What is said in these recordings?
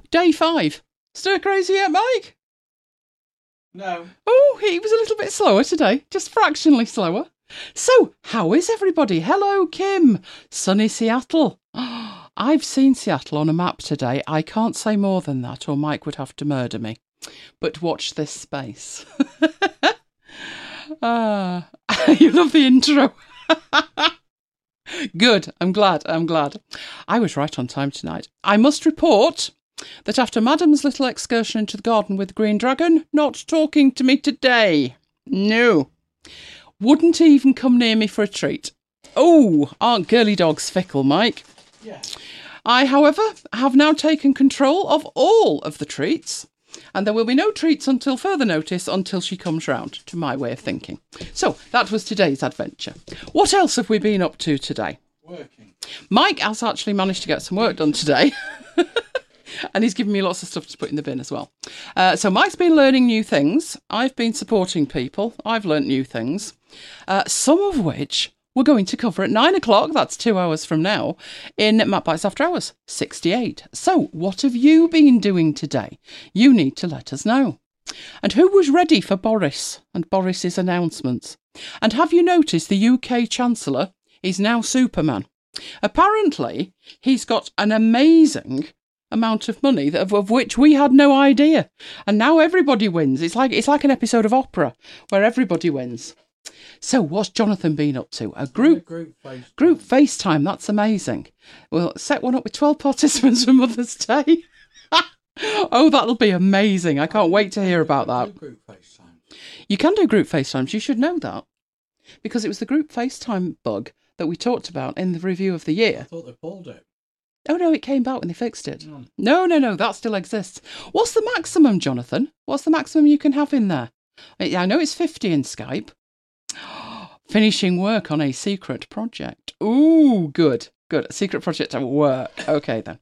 day 5. Stir crazy yet, Mike? No. Oh, he was a little bit slower today, just fractionally slower. So, how is everybody? Hello, Kim. Sunny Seattle. I've seen Seattle on a map today. I can't say more than that, or Mike would have to murder me. But watch this space. You love the intro. Good. I'm glad. I was right on time tonight. I must report that after Madam's little excursion into the garden with the Green Dragon, not talking to me today. No. Wouldn't even come near me for a treat. Oh, aren't girly dogs fickle, Mike? Yeah. I, however, have now taken control of all of the treats, and there will be no treats until further notice until she comes round, to my way of thinking. So, that was today's adventure. What else have we been up to today? Working. Mike has actually managed to get some work done today. And he's given me lots of stuff to put in the bin as well. So Mike's been learning new things. I've been supporting people. I've learnt new things. Some of which we're going to cover at 9 o'clock. That's 2 hours from now in Matt Bites After Hours 68. So what have you been doing today? You need to let us know. And who was ready for Boris and Boris's announcements? And have you noticed the UK Chancellor is now Superman? Apparently, he's got an amazing amount of money of which we had no idea, and now everybody wins. It's like an episode of opera where everybody wins. So what's Jonathan been up to? A group FaceTime. That's amazing. We'll set one up with 12 participants for Mother's Day. Oh, that'll be amazing. I can't wait to hear about that. Group FaceTime. You can do group FaceTimes. You should know that, because it was the group FaceTime bug that we talked about in the review of the year. I thought they pulled it. Oh, no, it came back when they fixed it. No, that still exists. What's the maximum, Jonathan? What's the maximum you can have in there? I know it's 50 in Skype. Finishing work on a secret project. Ooh, good. A secret project at work. Okay, then.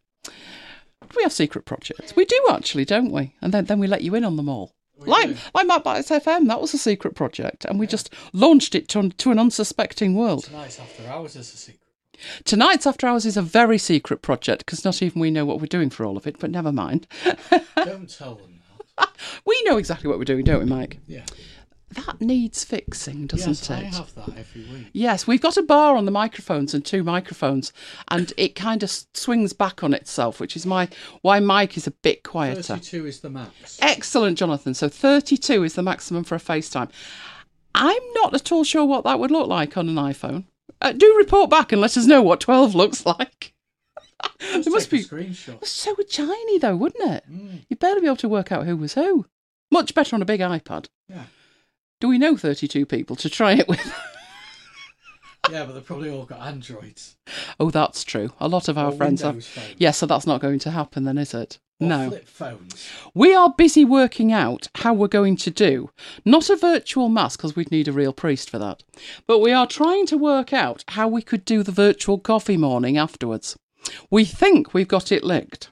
We have secret projects. We do, actually, don't we? And then we let you in on them all. Like Matt Bites FM, that was a secret project. And we just launched it to an unsuspecting world. Tonight's After Hours is a secret. Tonight's After Hours is a very secret project, because not even we know what we're doing for all of it, but never mind. Don't tell them that. We know exactly what we're doing, don't we, Mike? Yeah. That needs fixing, doesn't it? Yes, I have that every week. Yes, we've got a bar on the microphones and 2 microphones, and it kind of swings back on itself, which is why Mike is a bit quieter. 32 is the max. Excellent, Jonathan. So 32 is the maximum for a FaceTime. I'm not at all sure what that would look like on an iPhone. Do report back and let us know what 12 looks like. It must be a screenshot. So tiny, though, wouldn't it? You'd barely be able to work out who was who. Much better on a big iPad. Yeah. Do we know 32 people to try it with? Yeah, but they've probably all got Androids. Oh, that's true. A lot of our friends have. Phones. Yeah, so that's not going to happen then, is it? Or no. Flip phones. We are busy working out how we're going to do, not a virtual mass, because we'd need a real priest for that, but we are trying to work out how we could do the virtual coffee morning afterwards. We think we've got it licked.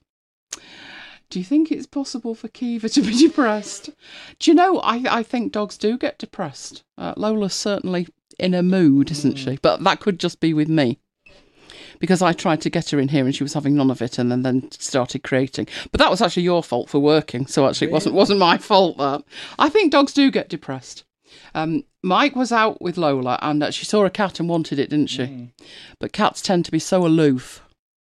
Do you think it's possible for Kiva to be depressed? Do you know, I think dogs do get depressed. Lola's certainly in a mood, isn't she? But that could just be with me, because I tried to get her in here and she was having none of it, and then started creating. But that was actually your fault for working, so actually it wasn't my fault, that. I think dogs do get depressed. Mike was out with Lola, and she saw a cat and wanted it, didn't she? But cats tend to be so aloof.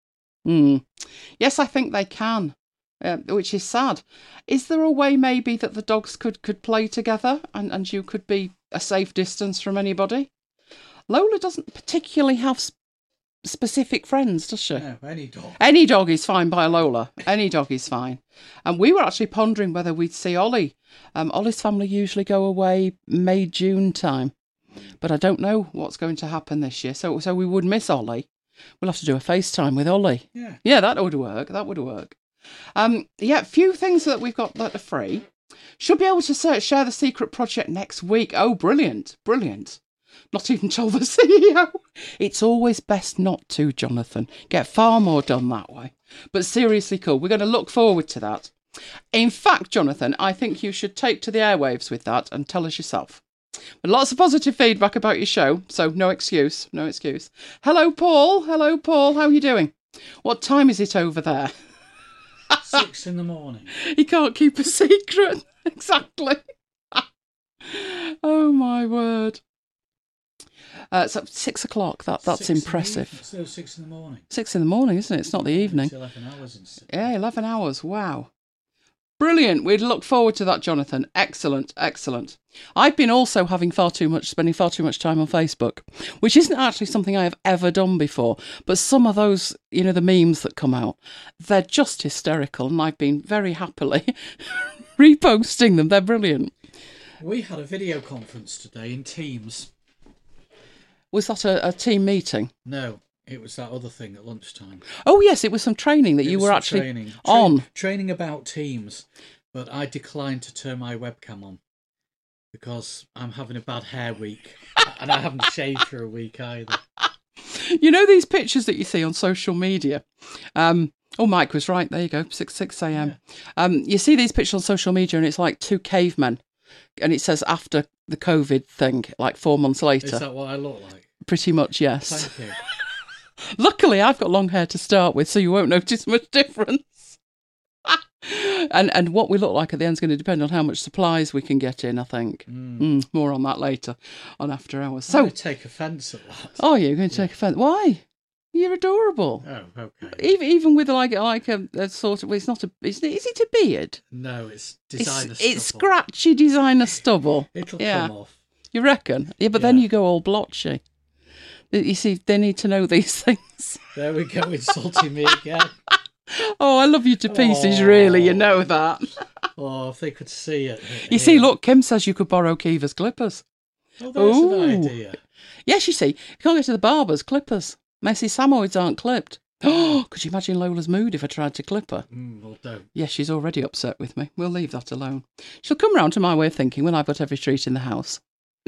Yes, I think they can. Which is sad. Is there a way maybe that the dogs could play together and you could be a safe distance from anybody? Lola doesn't particularly have specific friends, does she? No, any dog. Any dog is fine by Lola. Any dog is fine. And we were actually pondering whether we'd see Ollie. Ollie's family usually go away May, June time. But I don't know what's going to happen this year. So we would miss Ollie. We'll have to do a FaceTime with Ollie. Yeah, that would work. That would work. Few things that we've got that are free. Should be able to share the secret project next week. Oh, brilliant. Not even told the CEO. It's always best not to, Jonathan. Get far more done that way. But seriously cool. We're going to look forward to that. In fact, Jonathan, I think you should take to the airwaves with that and tell us yourself. But lots of positive feedback about your show, so no excuse. Hello, Paul. How are you doing? What time is it over there? 6 in the morning. He can't keep a secret. Exactly. Oh, my word. So 6 o'clock, that's impressive. So 6 in the morning. 6 in the morning, isn't it? It's not the evening. It's 11 hours instead. Yeah, 11 hours. Wow. Brilliant. We'd look forward to that, Jonathan. Excellent, excellent. I've been also spending far too much time on Facebook, which isn't actually something I have ever done before. But some of those, the memes that come out, they're just hysterical. And I've been very happily reposting them. They're brilliant. We had a video conference today in Teams. Was that a team meeting? No, it was that other thing at lunchtime. Oh, yes, it was some training that you were actually on. Training about Teams, but I declined to turn my webcam on because I'm having a bad hair week and I haven't shaved for a week either. You know these pictures that you see on social media? Mike was right. There you go, 6 a.m. Yeah. You see these pictures on social media and it's like two cavemen. And it says after the COVID thing, like 4 months later. Is that what I look like? Pretty much, yes. Thank you. Luckily, I've got long hair to start with, so you won't notice much difference. And what we look like at the end is going to depend on how much supplies we can get in, I think. More on that later, on After Hours. I'm going to take offence at that. Oh, you're going to take offence? Why? You're adorable. Oh, okay. Even with like a sort of, it's not a, is it a beard? No, it's designer stubble. It's scratchy designer stubble. It'll come off. You reckon? Yeah, but then you go all blotchy. You see, they need to know these things. There we go, insulting me again. Oh, I love you to pieces, really, you know that. Oh, if they could see it. You see, look, Kim says you could borrow Kiva's clippers. Oh, there's an idea. Yes, you see, you can't go to the barber's clippers. Messy Samoids aren't clipped. Oh, could you imagine Lola's mood if I tried to clip her? Well, don't. Yes, she's already upset with me. We'll leave that alone. She'll come round to my way of thinking when I've got every treat in the house.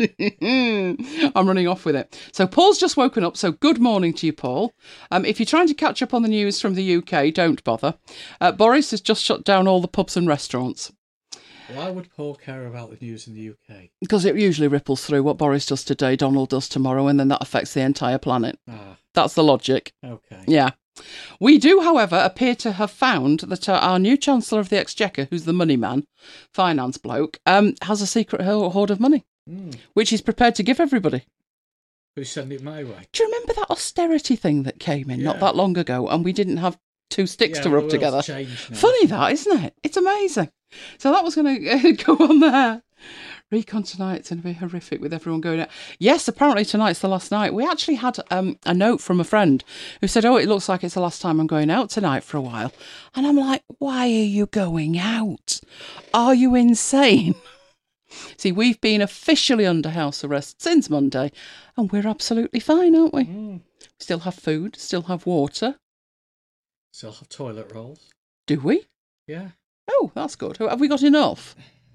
I'm running off with it. So Paul's just woken up, so good morning to you, Paul. If you're trying to catch up on the news from the UK, don't bother. Boris has just shut down all the pubs and restaurants. Why would Paul care about the news in the UK? Because it usually ripples through. What Boris does today, Donald does tomorrow, and then that affects the entire planet. That's the logic. Okay. Yeah. We do, however, appear to have found that our new Chancellor of the Exchequer, who's the money man, finance bloke, has a secret hoard of money, which he's prepared to give everybody. Who's sending it my way? Do you remember that austerity thing that came in not that long ago, and we didn't have two sticks to rub together? Funny that, isn't it? It's amazing. So that was going to go on there. Recon tonight's going to be horrific with everyone going out. Yes, apparently tonight's the last night. We actually had a note from a friend who said, it looks like it's the last time I'm going out tonight for a while. And I'm like, why are you going out? Are you insane? See, we've been officially under house arrest since Monday, and we're absolutely fine, aren't we? Still have food, still have water. Still have toilet rolls. Do we? Yeah. Oh, that's good. Have we got enough?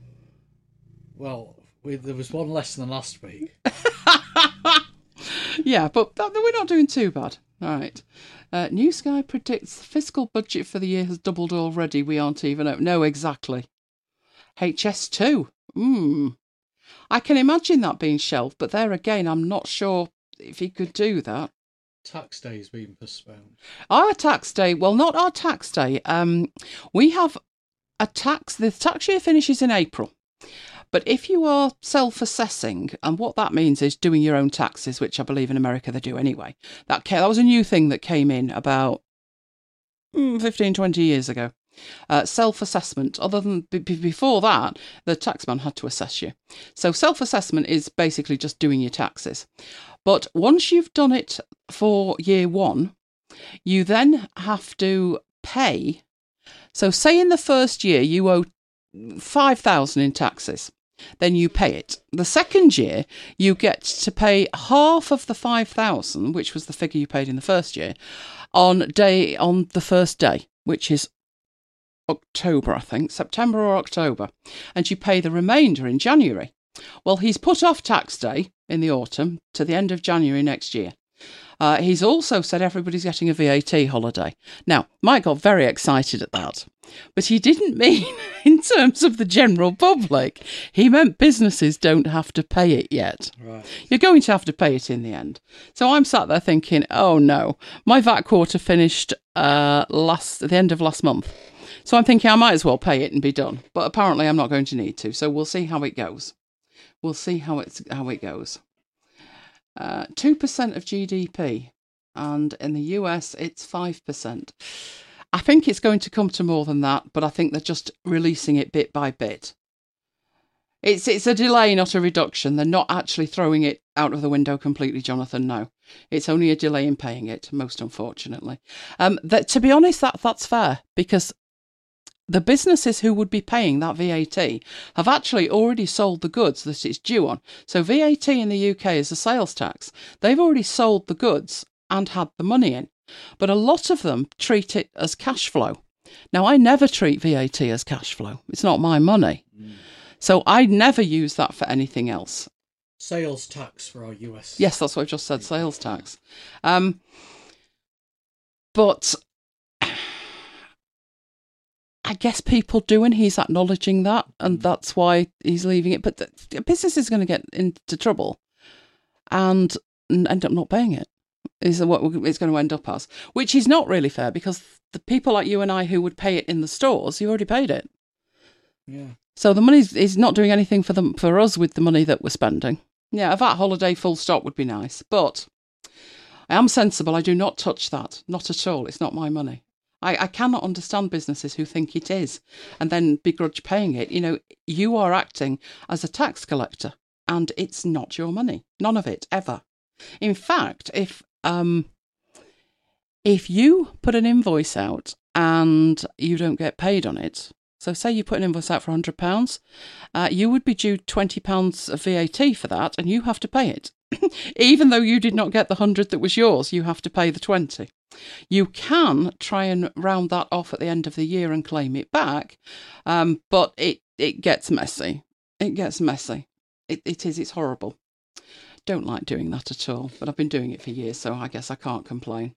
Well, there was one less than last week. Yeah, but we're not doing too bad. All right. New Sky predicts the fiscal budget for the year has doubled already. We aren't even out. No, exactly. HS2. I can imagine that being shelved, but there again, I'm not sure if he could do that. Tax day is being postponed. Our tax day, well, not our tax day. We have the tax year finishes in April. But if you are self-assessing, and what that means is doing your own taxes, which I believe in America they do anyway. That was a new thing that came in about 15, 20 years ago. Self-assessment. Other than before that, the taxman had to assess you. So self-assessment is basically just doing your taxes. But once you've done it for year one, you then have to pay. So say in the first year you owe $5,000 in taxes, then you pay it. The second year you get to pay half of the $5,000, which was the figure you paid in the first year, on the first day, which is October, I think, September or October, and you pay the remainder in January. Well, he's put off tax day in the autumn to the end of January next year. He's also said everybody's getting a VAT holiday. Now, Mike got very excited at that, but he didn't mean in terms of the general public. He meant businesses don't have to pay it yet. Right. You're going to have to pay it in the end. So I'm sat there thinking, oh no, my VAT quarter finished at the end of last month. So I'm thinking I might as well pay it and be done. But apparently I'm not going to need to. So we'll see how it goes. We'll see how it goes. 2% of GDP. And in the US, it's 5%. I think it's going to come to more than that, but I think they're just releasing it bit by bit. It's a delay, not a reduction. They're not actually throwing it out of the window completely, Jonathan. No, it's only a delay in paying it, most unfortunately. To be honest, that's fair, because the businesses who would be paying that VAT have actually already sold the goods that it's due on. So VAT in the UK is a sales tax. They've already sold the goods and had the money in. But a lot of them treat it as cash flow. Now, I never treat VAT as cash flow. It's not my money. So I never use that for anything else. Sales tax for our US. Yes, that's what I just said, sales tax. But I guess people do, and he's acknowledging that, and that's why he's leaving it. But the business is going to get into trouble and end up not paying it, is what it's going to end up as, which is not really fair, because the people like you and I who would pay it in the stores, you already paid it. Yeah. So the money is not doing anything for us with the money that we're spending. Yeah, a VAT holiday full stop would be nice, but I am sensible. I do not touch that. Not at all. It's not my money. I cannot understand businesses who think it is and then begrudge paying it. You know, you are acting as a tax collector and it's not your money. None of it, ever. In fact, if you put an invoice out and you don't get paid on it, so say you put an invoice out for £100, you would be due £20 of VAT for that, and you have to pay it. Even though you did not get the 100 that was yours, you have to pay the 20. You can try and round that off at the end of the year and claim it back, but it gets messy. It gets messy. It's horrible. Don't like doing that at all, but I've been doing it for years, so I guess I can't complain.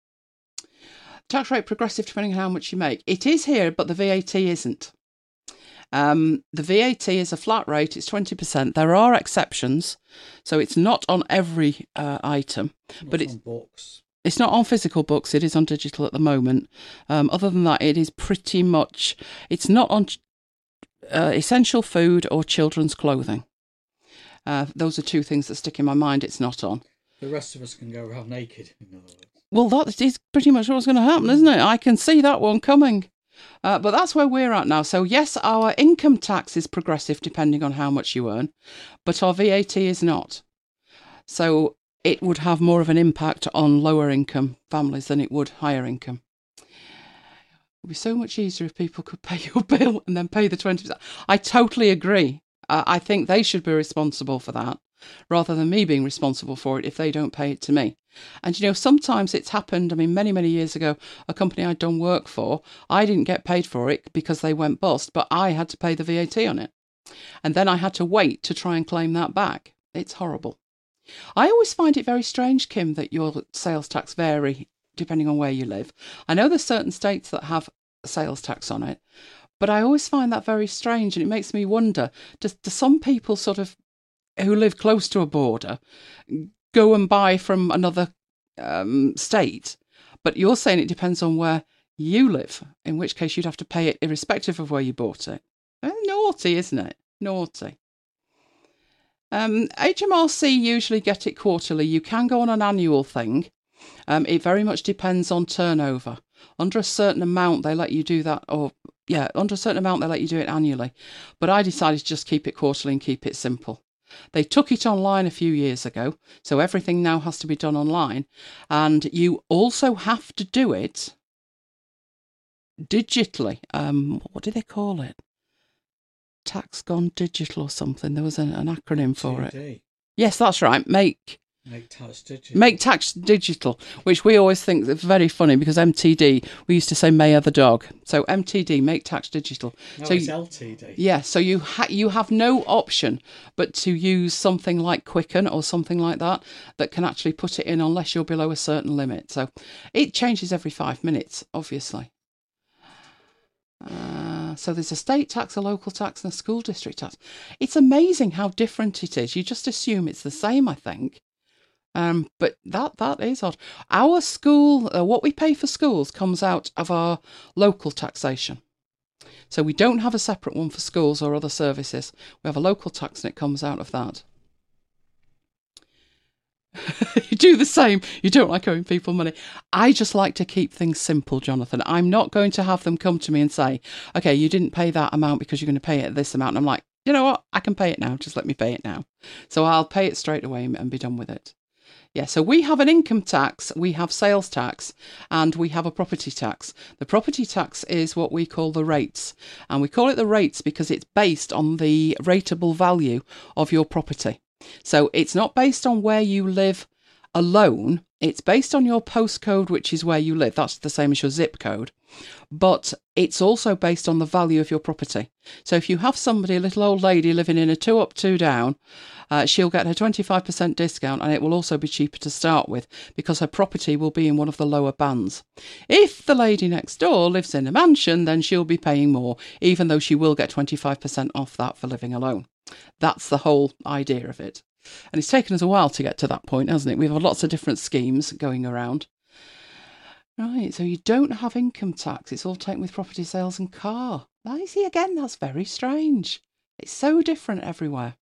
Tax rate progressive depending on how much you make. It is here, but the VAT isn't. The VAT is a flat rate. It's 20%. There are exceptions, so it's not on every item, but it's on books. It's not on physical books. It is on digital at the moment. Other than that, it is pretty much. It's not on essential food or children's clothing. Those are two things that stick in my mind. It's not on. The rest of us can go around naked, in other words. Well, that is pretty much what's going to happen, isn't it? I can see that one coming. But that's where we're at now. So, yes, our income tax is progressive depending on how much you earn, but our VAT is not. So it would have more of an impact on lower income families than it would higher income. It would be so much easier if people could pay your bill and then pay the 20%. I totally agree. I think they should be responsible for that, rather than me being responsible for it if they don't pay it to me. And, you know, sometimes it's happened. I mean, many, many years ago, a company I'd done work for, I didn't get paid for it because they went bust, but I had to pay the VAT on it. And then I had to wait to try and claim that back. It's horrible. I always find it very strange, Kim, that your sales tax vary depending on where you live. I know there's certain states that have sales tax on it, but I always find that very strange, and it makes me wonder, do some people sort of who live close to a border go and buy from another state? But you're saying it depends on where you live, in which case you'd have to pay it irrespective of where you bought it. Naughty, isn't it? Naughty. HMRC usually get it quarterly. You can go on an annual thing. It very much depends on turnover. Under a certain amount, they let you do that, under a certain amount, they let you do it annually. But I decided to just keep it quarterly and keep it simple. They took it online a few years ago, so everything now has to be done online. And you also have to do it digitally. What do they call it? Tax Gone Digital or something. There was an acronym for it. Yes, that's right. Make tax digital, which we always think is very funny because MTD, we used to say Mayor the dog. So MTD, make tax digital. No, so it's LTD. Yeah, so you have no option but to use something like Quicken or something like that can actually put it in unless you're below a certain limit. So it changes every 5 minutes, obviously. So there's a state tax, a local tax, and a school district tax. It's amazing how different it is. You just assume it's the same, I think. But that is odd. Our school, what we pay for schools comes out of our local taxation. So we don't have a separate one for schools or other services. We have a local tax and it comes out of that. You do the same. You don't like owing people money. I just like to keep things simple, Jonathan. I'm not going to have them come to me and say, okay, you didn't pay that amount because you're going to pay it this amount. And I'm like, you know what? I can pay it now. Just let me pay it now. So I'll pay it straight away and be done with it. Yeah, so we have an income tax, we have sales tax, and we have a property tax. The property tax is what we call the rates. And we call it the rates because it's based on the rateable value of your property. So it's not based on where you live alone. It's based on your postcode, which is where you live. That's the same as your zip code. But it's also based on the value of your property. So if you have somebody, a little old lady living in a 2 up, 2 down, she'll get her 25% discount, and it will also be cheaper to start with because her property will be in one of the lower bands. If the lady next door lives in a mansion, then she'll be paying more, even though she will get 25% off that for living alone. That's the whole idea of it. And it's taken us a while to get to that point, hasn't it? We've had lots of different schemes going around. Right, so you don't have income tax. It's all taken with property sales and car. Now, you see, again, that's very strange. It's so different everywhere.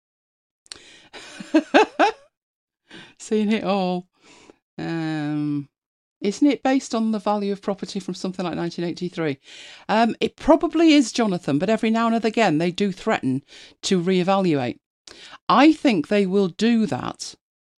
Seeing it all. Isn't it based on the value of property from something like 1983? It probably is, Jonathan, but every now and again they do threaten to reevaluate. I think they will do that.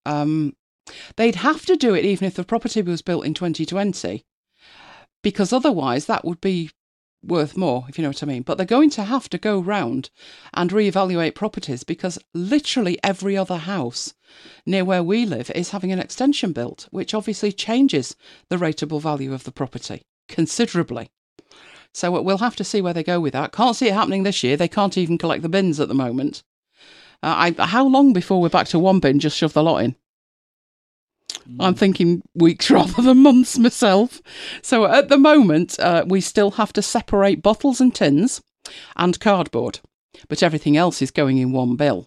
They'd have to do it even if the property was built in 2020, because otherwise that would be worth more, if you know what I mean. But they're going to have to go round and reevaluate properties because literally every other house near where we live is having an extension built, which obviously changes the rateable value of the property considerably. So we'll have to see where they go with that. Can't see it happening this year. They can't even collect the bins at the moment. How long before we're back to one bin, just shove the lot in? I'm thinking weeks rather than months myself. So at the moment, we still have to separate bottles and tins and cardboard, but everything else is going in one bill.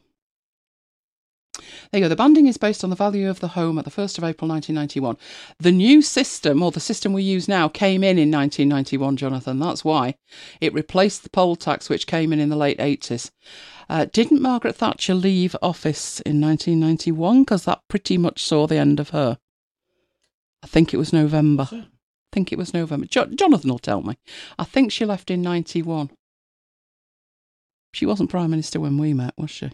There you go. The banding is based on the value of the home at the 1st of April 1991. The new system, or the system we use now, came in 1991, Jonathan. That's why. It replaced the poll tax, which came in the late 80s. Didn't Margaret Thatcher leave office in 1991? Because that pretty much saw the end of her. I think it was November. Jonathan will tell me. I think she left in 91. She wasn't Prime Minister when we met, was she?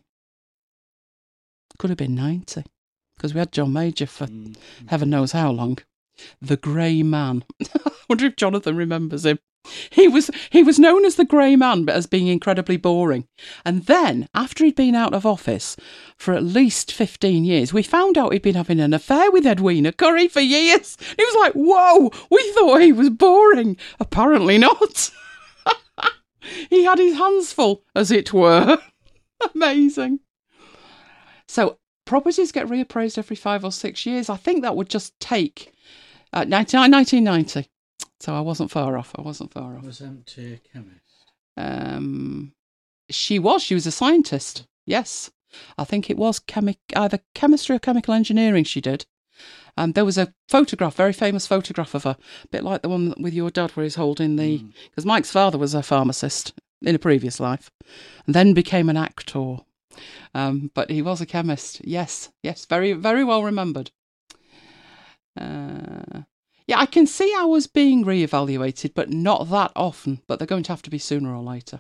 Could have been 90. Because we had John Major for heaven knows how long. The Grey Man. I wonder if Jonathan remembers him. He was known as the Grey Man, but as being incredibly boring. And then, after he'd been out of office for at least 15 years, we found out he'd been having an affair with Edwina Currie for years. It was like, whoa, we thought he was boring. Apparently not. He had his hands full, as it were. Amazing. So, properties get reappraised every 5 or 6 years. I think that would just take 1990. So I wasn't far off. Was Empty a chemist? She was a scientist. Yes. I think it was either chemistry or chemical engineering she did. There was a photograph, very famous photograph of her, a bit like the one with your dad where he's holding the... Because Mike's father was a pharmacist in a previous life and then became an actor. But he was a chemist. Yes, very, very well remembered. Yeah, I can see ours being reevaluated, but not that often. But they're going to have to be sooner or later.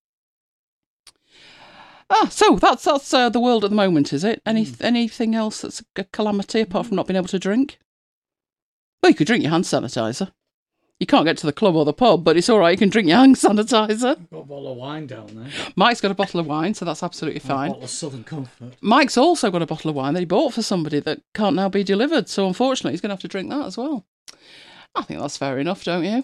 So that's the world at the moment, is it? Anything else that's a calamity apart from not being able to drink? Well, you could drink your hand sanitizer. You can't get to the club or the pub, but it's all right. You can drink your hand sanitizer. I've got a bottle of wine down there. Mike's got a bottle of wine, so that's absolutely fine. A bottle of Southern Comfort. Mike's also got a bottle of wine that he bought for somebody that can't now be delivered. So unfortunately, he's going to have to drink that as well. I think that's fair enough, don't you?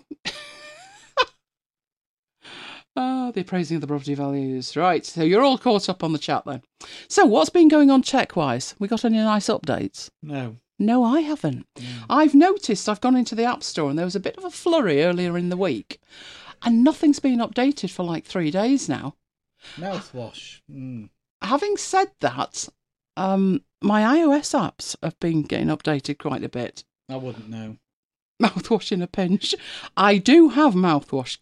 The appraising of the property values. Right, so you're all caught up on the chat then. So what's been going on check-wise? We got any nice updates? No, I haven't. I've noticed I've gone into the App Store and there was a bit of a flurry earlier in the week and nothing's been updated for like 3 days now. Mouthwash. Having said that, my iOS apps have been getting updated quite a bit. I wouldn't know. Mouthwash in a pinch. I do have mouthwash, Kim.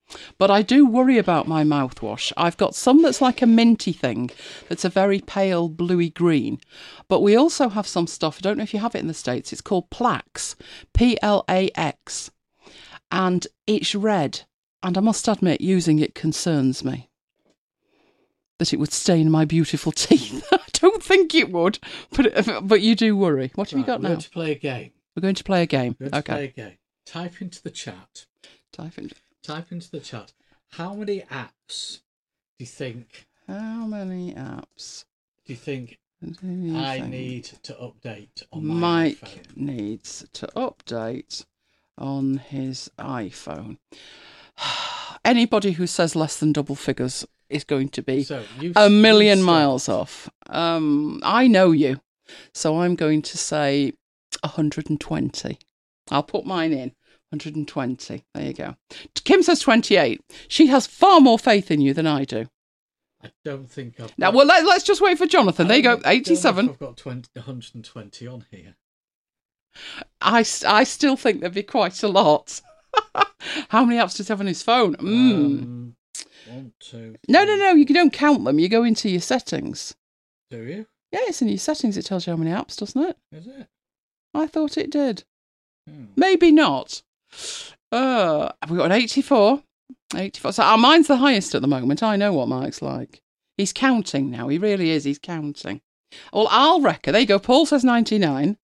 But I do worry about my mouthwash. I've got some that's like a minty thing, that's a very pale bluey green. But we also have some stuff, I don't know if you have it in the States, it's called Plax, Plax. And it's red. And I must admit, using it concerns me. That it would stain my beautiful teeth. I don't think it would, but you do worry. What have you got now? We're going to play a game. We're going to play a game. We're going to play a game. Type into the chat. Type into the chat. How many apps do you think? How many apps do you think I need to update on my Mike iPhone? Needs to update on his iPhone. Anybody who says less than double figures is going to be a million miles off. I know you, so I'm going to say 120. I'll put mine in. 120. There you go. Kim says 28. She has far more faith in you than I do. I don't think I've got... Now, well, let's just wait for Jonathan. There you go, 87. I've got 120 on here. I still think there'd be quite a lot. How many apps does he have on his phone? 1, 2, 3. No, you don't count them. You go into your settings. Do you? Yeah, it's in your settings. It tells you how many apps, doesn't it? Is it? I thought it did. Maybe not. Have we got an 84? 84. So mine's the highest at the moment. I know what Mike's like. He's counting now. He really is. He's counting. Well, I'll reckon. There you go. Paul says 99.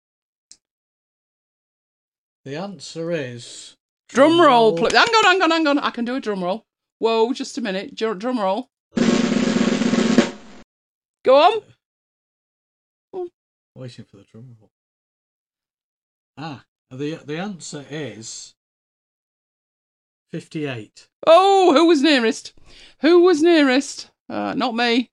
The answer is... Drum roll. Hang on. I can do a drum roll. Whoa, just a minute. Drum roll. Go on. Waiting for the drum roll. The answer is 58. Oh, who was nearest? Not me.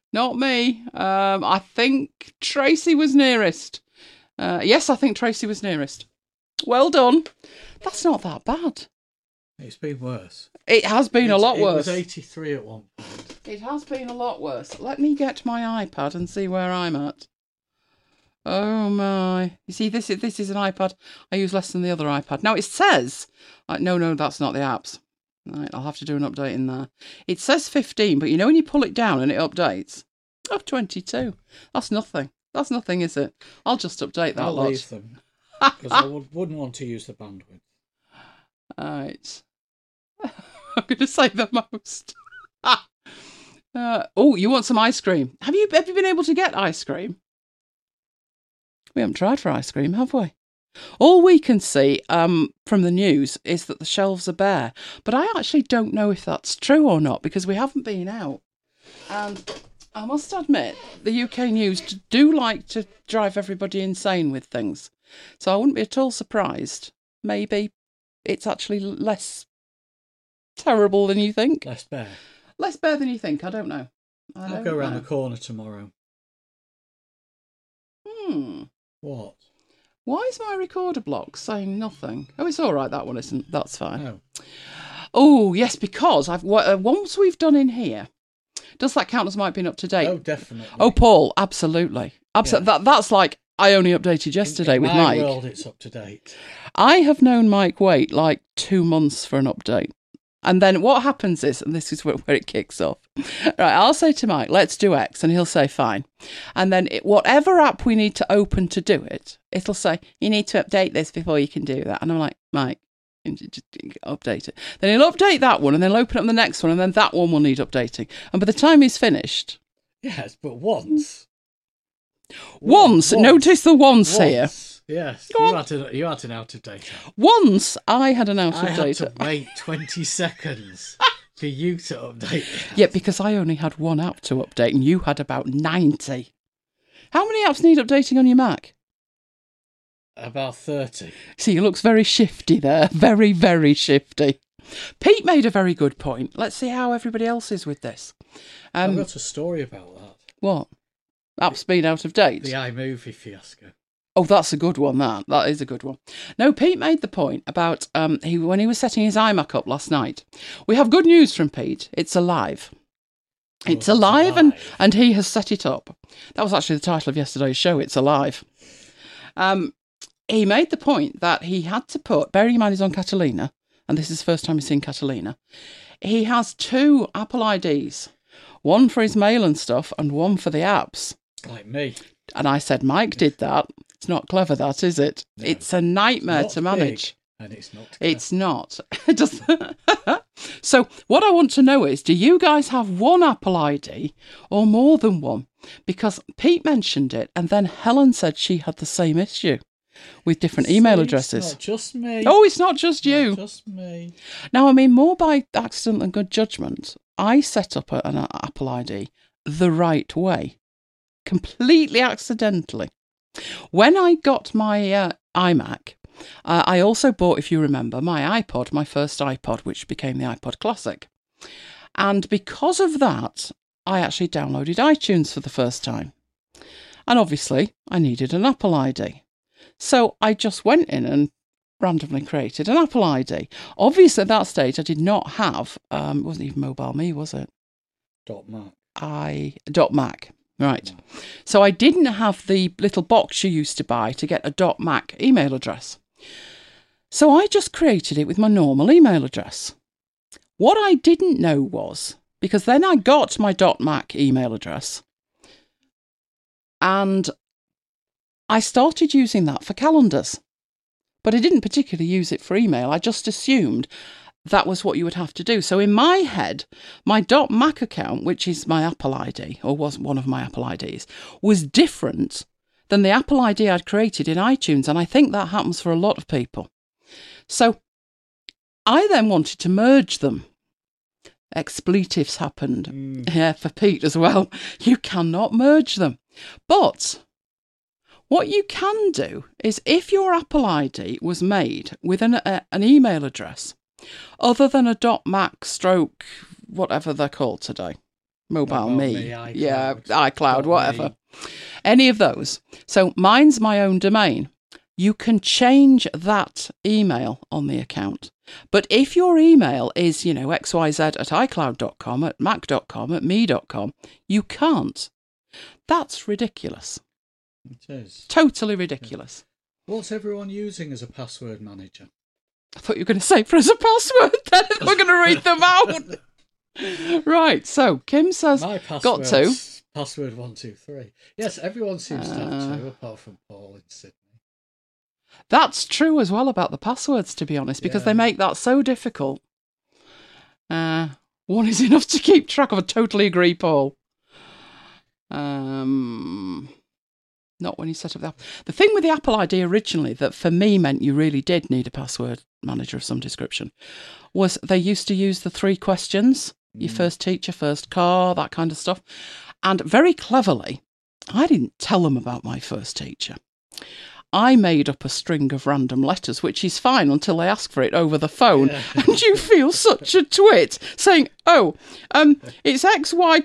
I think Tracy was nearest. Yes, I think Tracy was nearest. Well done. That's not that bad. It's been worse. It has been a lot worse. It was 83 at one point. It has been a lot worse. Let me get my iPad and see where I'm at. Oh my. You see, this is an iPad. I use less than the other iPad. Now it says... No, that's not the apps. Right, I'll have to do an update in there. It says 15, but you know when you pull it down and it updates? Oh, 22. That's nothing. That's nothing, is it? I'll just update that I'll lot. leave them. Because I wouldn't want to use the bandwidth. Right. I'm going to say the most. You want some ice cream? Have you been able to get ice cream? We haven't tried for ice cream, have we? All we can see from the news is that the shelves are bare. But I actually don't know if that's true or not because we haven't been out. And I must admit, the UK news do like to drive everybody insane with things. So I wouldn't be at all surprised. Maybe it's actually less terrible than you think. Less bare. Less bare than you think. I don't know. I'll go around the corner tomorrow. What? Why is my recorder block saying nothing? Oh, it's all right. That one isn't. That's fine. Oh. Oh, yes, because once we've done in here, does that count as Mike being up to date? Oh, definitely. Oh, Paul, absolutely. Yeah. That's like I only updated yesterday with Mike. In my world, it's up to date. I have known Mike wait like 2 months for an update. And then what happens is, and this is where it kicks off. Right, I'll say to Mike, let's do X, and he'll say fine. And then whatever app we need to open to do it, it'll say, you need to update this before you can do that. And I'm like, Mike, just update it. Then he'll update that one, and then he'll open up the next one, and then that one will need updating. And by the time he's finished... Yes, but once. Notice the once here. Yes, you had an out of date. Once I had an out of date. I had to wait 20 seconds for you to update it. Yeah, because I only had one app to update and you had about 90. How many apps need updating on your Mac? About 30. See, he looks very shifty there. Very, very shifty. Pete made a very good point. Let's see how everybody else is with this. I've got a story about that. What? Apps being out of date? The iMovie fiasco. Oh, that's a good one, that. That is a good one. No, Pete made the point about when he was setting his iMac up last night. We have good news from Pete. It's alive. It's alive. And he has set it up. That was actually the title of yesterday's show, It's Alive. He made the point that he had to put, bearing in mind he's on Catalina, and this is the first time he's seen Catalina, he has 2 Apple IDs, one for his mail and stuff and one for the apps. Like me. And I said, Mike did that. It's not clever, that, is it? No. It's a nightmare to manage. Big, and it's not. It's not. So what I want to know is, do you guys have one Apple ID or more than one? Because Pete mentioned it, and then Helen said she had the same issue with different email addresses. It's not just me. Oh, it's not just you. Not just me. Now, I mean, more by accident than good judgment, I set up an Apple ID the right way, completely accidentally. When I got my iMac, I also bought, if you remember, my iPod, my first iPod, which became the iPod Classic. And because of that, I actually downloaded iTunes for the first time. And obviously, I needed an Apple ID. So I just went in and randomly created an Apple ID. Obviously, at that stage, I did not have, it wasn't even Mobile Me, was it? .Mac. Right. So I didn't have the little box you used to buy to get a .Mac email address. So I just created it with my normal email address. What I didn't know was, because then I got my .Mac email address, and I started using that for calendars. But I didn't particularly use it for email. I just assumed that was what you would have to do. So in my head, my .Mac account, which is my Apple ID, or was one of my Apple IDs, was different than the Apple ID I'd created in iTunes. And I think that happens for a lot of people. So I then wanted to merge them. Expletives happened. Yeah, for Pete as well. You cannot merge them. But what you can do is, if your Apple ID was made with an email address other than a .Mac stroke, whatever they're called today, Mobile Me, iCloud, yeah, iCloud, whatever, me. Any of those. So mine's my own domain. You can change that email on the account. But if your email is, xyz at iCloud.com, at mac.com, at me.com, you can't. That's ridiculous. It is. Totally ridiculous. What's everyone using as a password manager? I thought you were going to say for as a password, then we're going to read them out. Right, so Kim says, My got to. Password 123. Yes, everyone seems to have two, apart from Paul in Sydney. That's true as well about the passwords, to be honest, because they make that so difficult. One is enough to keep track of. I totally agree, Paul. Not when you set up the app. The thing with the Apple ID originally that for me meant you really did need a password manager of some description was they used to use the 3 questions. Your first teacher, first car, that kind of stuff. And very cleverly, I didn't tell them about my first teacher. I made up a string of random letters, which is fine until they ask for it over the phone. Yeah. And you feel such a twit saying, it's XY :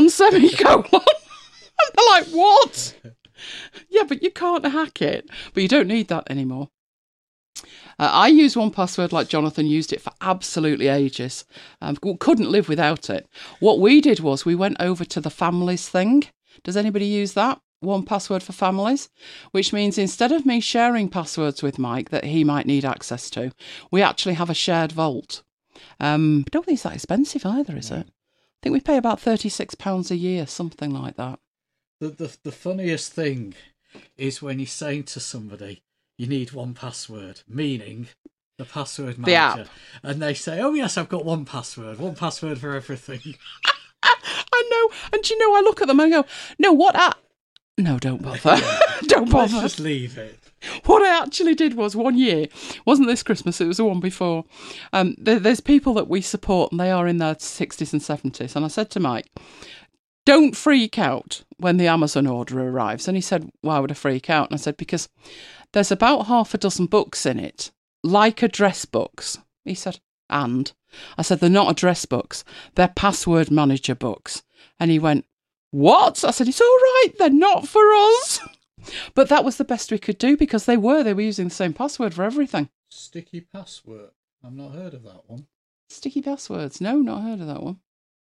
semicolon. And they're like, what? Yeah, but you can't hack it. But you don't need that anymore. I use 1Password like Jonathan used it for absolutely ages. Couldn't live without it. What we did was we went over to the families thing. Does anybody use that? 1Password for families, which means instead of me sharing passwords with Mike that he might need access to, we actually have a shared vault. I don't think it's that expensive either, is it? I think we pay about £36 a year, something like that. The funniest thing is when you're saying to somebody, you need 1Password, meaning the password manager. The app. And they say, oh yes, I've got 1Password, 1Password for everything. I know. And I look at them and I go, no, what app? No, don't bother. Don't bother. Let's just leave it. What I actually did was one year, wasn't this Christmas, it was the one before. There's people that we support and they are in their 60s and 70s. And I said to Mike, don't freak out when the Amazon order arrives. And he said, why would I freak out? And I said, because there's about half a dozen books in it, like address books. He said, and? I said, they're not address books, they're password manager books. And he went, what? I said, it's all right, they're not for us. But that was the best we could do because they were using the same password for everything. Sticky password. I've not heard of that one. Sticky passwords. No, not heard of that one.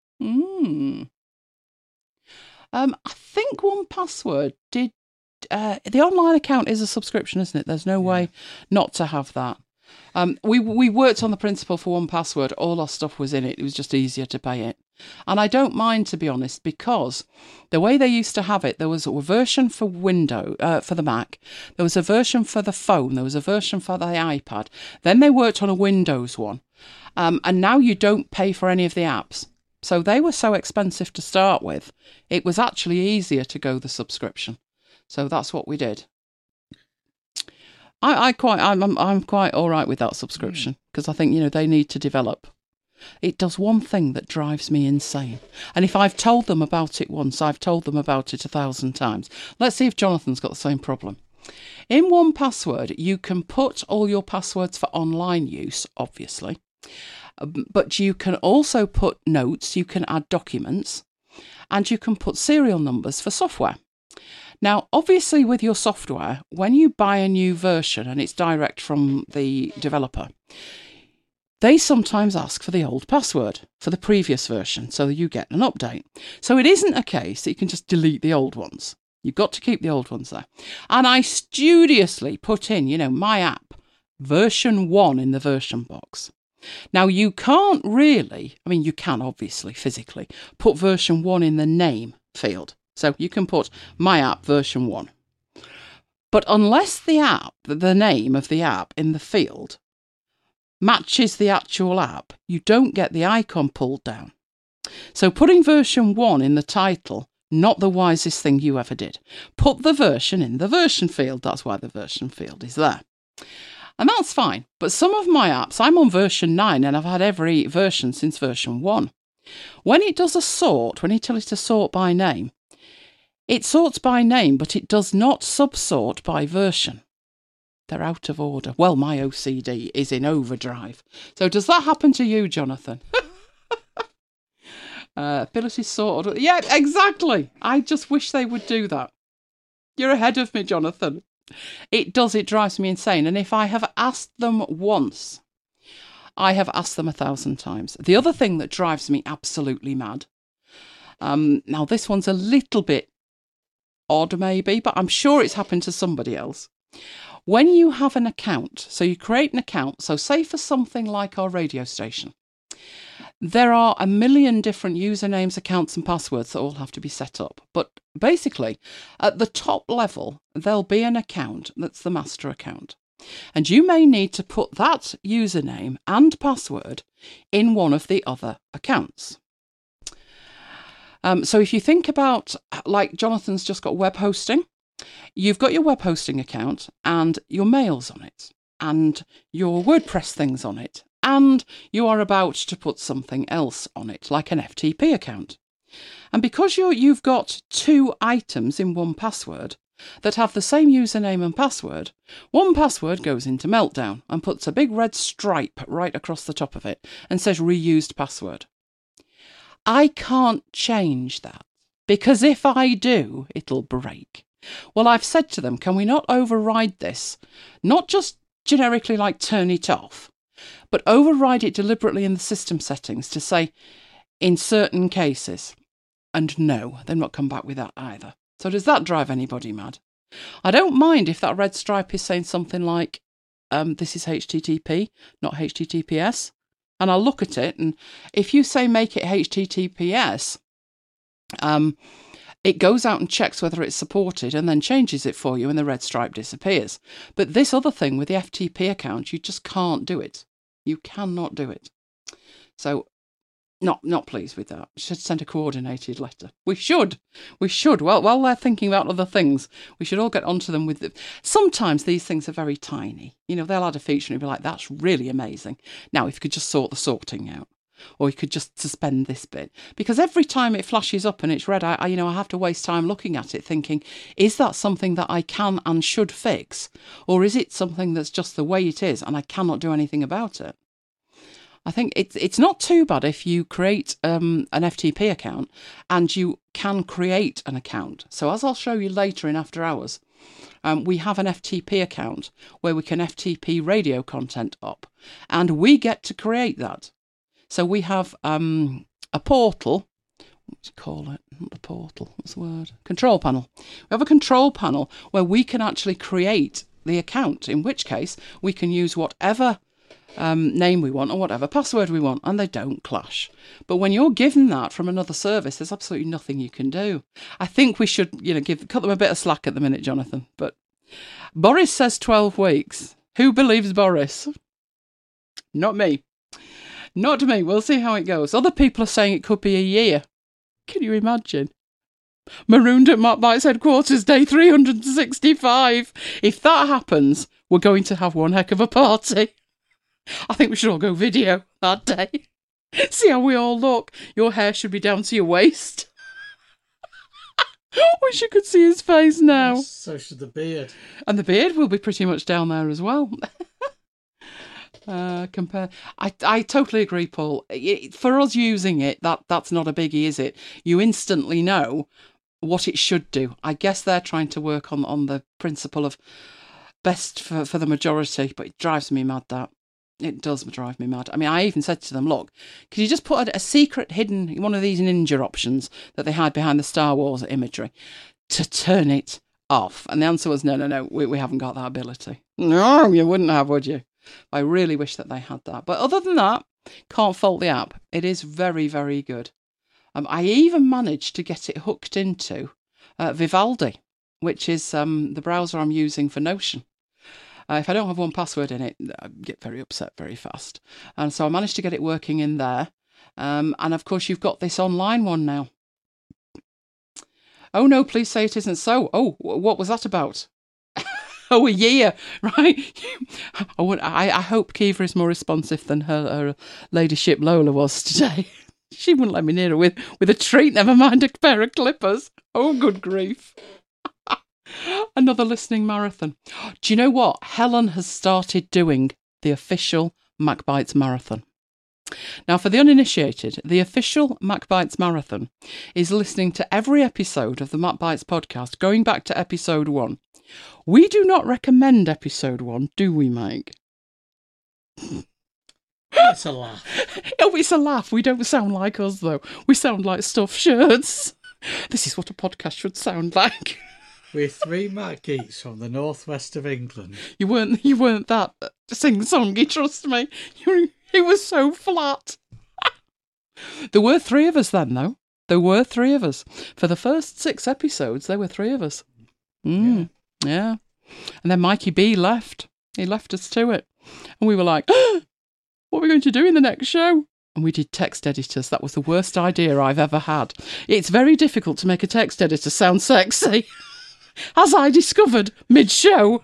I think 1Password did. The online account is a subscription, isn't it? There's no way not to have that. We worked on the principle for 1Password. All our stuff was in it. It was just easier to pay it. And I don't mind, to be honest, because the way they used to have it, there was a version for for the Mac, there was a version for the phone, there was a version for the iPad. Then they worked on a Windows one. And now you don't pay for any of the apps. So they were so expensive to start with, it was actually easier to go the subscription. So that's what we did. I'm quite all right with that subscription because I think, they need to develop. It does one thing that drives me insane. And if I've told them about it once, I've told them about it 1,000 times. Let's see if Jonathan's got the same problem. In 1Password, you can put all your passwords for online use, obviously. But you can also put notes, you can add documents, and you can put serial numbers for software. Now, obviously with your software, when you buy a new version and it's direct from the developer, they sometimes ask for the old password for the previous version so that you get an update. So it isn't a case that you can just delete the old ones. You've got to keep the old ones there. And I studiously put in, my app, version 1 in the version box. Now, you can't really, you can obviously physically, put version 1 in the name field. So you can put my app version 1. But unless the name of the app in the field matches the actual app, you don't get the icon pulled down. So putting version 1 in the title, not the wisest thing you ever did. Put the version in the version field. That's why the version field is there. And that's fine. But some of my apps, I'm on version 9 and I've had every version since version 1. When it does a sort, when you tell it to sort by name, it sorts by name, but it does not subsort by version. They're out of order. Well, my OCD is in overdrive. So does that happen to you, Jonathan? Ability sort order. Yeah, exactly. I just wish they would do that. You're ahead of me, Jonathan. It drives me insane. And if I have asked them once, I have asked them 1,000 times. The other thing that drives me absolutely mad, now this one's a little bit odd maybe, but I'm sure it's happened to somebody else. When you have an account, so you create an account, so say for something like our radio station, there are a million different usernames, accounts and passwords that all have to be set up. But basically, at the top level, there'll be an account that's the master account. And you may need to put that username and password in one of the other accounts. So if you think about, like Jonathan's just got web hosting, you've got your web hosting account and your mails on it and your WordPress things on it, and you are about to put something else on it, like an FTP account. And because you've got 2 items in 1Password that have the same username and password, 1Password goes into Meltdown and puts a big red stripe right across the top of it and says reused password. I can't change that, because if I do, it'll break. Well, I've said to them, can we not override this? Not just generically like turn it off, but override it deliberately in the system settings to say, in certain cases. And no, they've not come back with that either. So does that drive anybody mad? I don't mind if that red stripe is saying something like, this is HTTP, not HTTPS. And I'll look at it, and if you say make it HTTPS, it goes out and checks whether it's supported and then changes it for you and the red stripe disappears. But this other thing with the FTP account, you just can't do it. You cannot do it. So not pleased with that. We should send a coordinated letter. We should. Well, while they're thinking about other things, we should all get onto them with sometimes these things are very tiny. They'll add a feature and you'll be like, that's really amazing. Now, if you could just sort the sorting out, or you could just suspend this bit. Because every time it flashes up and it's red, I have to waste time looking at it thinking, is that something that I can and should fix? Or is it something that's just the way it is and I cannot do anything about it? I think it's not too bad if you create an FTP account and you can create an account. So as I'll show you later in After Hours, we have an FTP account where we can FTP radio content up, and we get to create that. So we have a portal. What do you call it? Not the portal. What's the word? Control panel. We have a control panel where we can actually create the account, in which case we can use whatever name we want or whatever password we want, and they don't clash. But when you're given that from another service, there's absolutely nothing you can do. I think we should, cut them a bit of slack at the minute, Jonathan. But Boris says 12 weeks. Who believes Boris? Not me. Not me. We'll see how it goes. Other people are saying it could be a year. Can you imagine? Marooned at MacBytes headquarters, day 365. If that happens, we're going to have one heck of a party. I think we should all go video that day. See how we all look. Your hair should be down to your waist. Wish you could see his face now. So should the beard. And the beard will be pretty much down there as well. I totally agree, Paul. For us using it, that's not a biggie, is it? You instantly know what it should do. I guess they're trying to work on the principle of best for the majority, but it drives me mad, that. It does drive me mad. I mean, I even said to them, look, could you just put a secret hidden, one of these ninja options that they had behind the Star Wars imagery to turn it off? And the answer was, no, we haven't got that ability. No, you wouldn't have, would you? I really wish that they had that. But other than that, can't fault the app. It is very, very good. I even managed to get it hooked into Vivaldi, which is the browser I'm using for Notion. If I don't have one password in it, I get very upset very fast. And so I managed to get it working in there. And of course, you've got this online one now. Oh, no, please say it isn't so. Oh, what was that about? Oh, a year, right? I hope Kiva is more responsive than her ladyship Lola was today. She wouldn't let me near her with a treat, never mind a pair of clippers. Oh, good grief. Another listening marathon. Do you know what? Helen has started doing the official MacBytes marathon. Now, for the uninitiated, the official MacBytes marathon is listening to every episode of the MacBytes podcast, going back to episode 1. We do not recommend episode 1, do we, Mike? It's a laugh. Oh, it's a laugh. We don't sound like us, though. We sound like stuffed shirts. This is what a podcast should sound like. We're 3 Mac geeks from the northwest of England. You weren't that sing-songy, trust me. It was so flat. There were 3 of us then, though. There were 3 of us. For the first 6 episodes, there were 3 of us. Yeah. And then Mikey B left. He left us to it. And we were like, what are we going to do in the next show? And we did text editors. That was the worst idea I've ever had. It's very difficult to make a text editor sound sexy. As I discovered mid-show.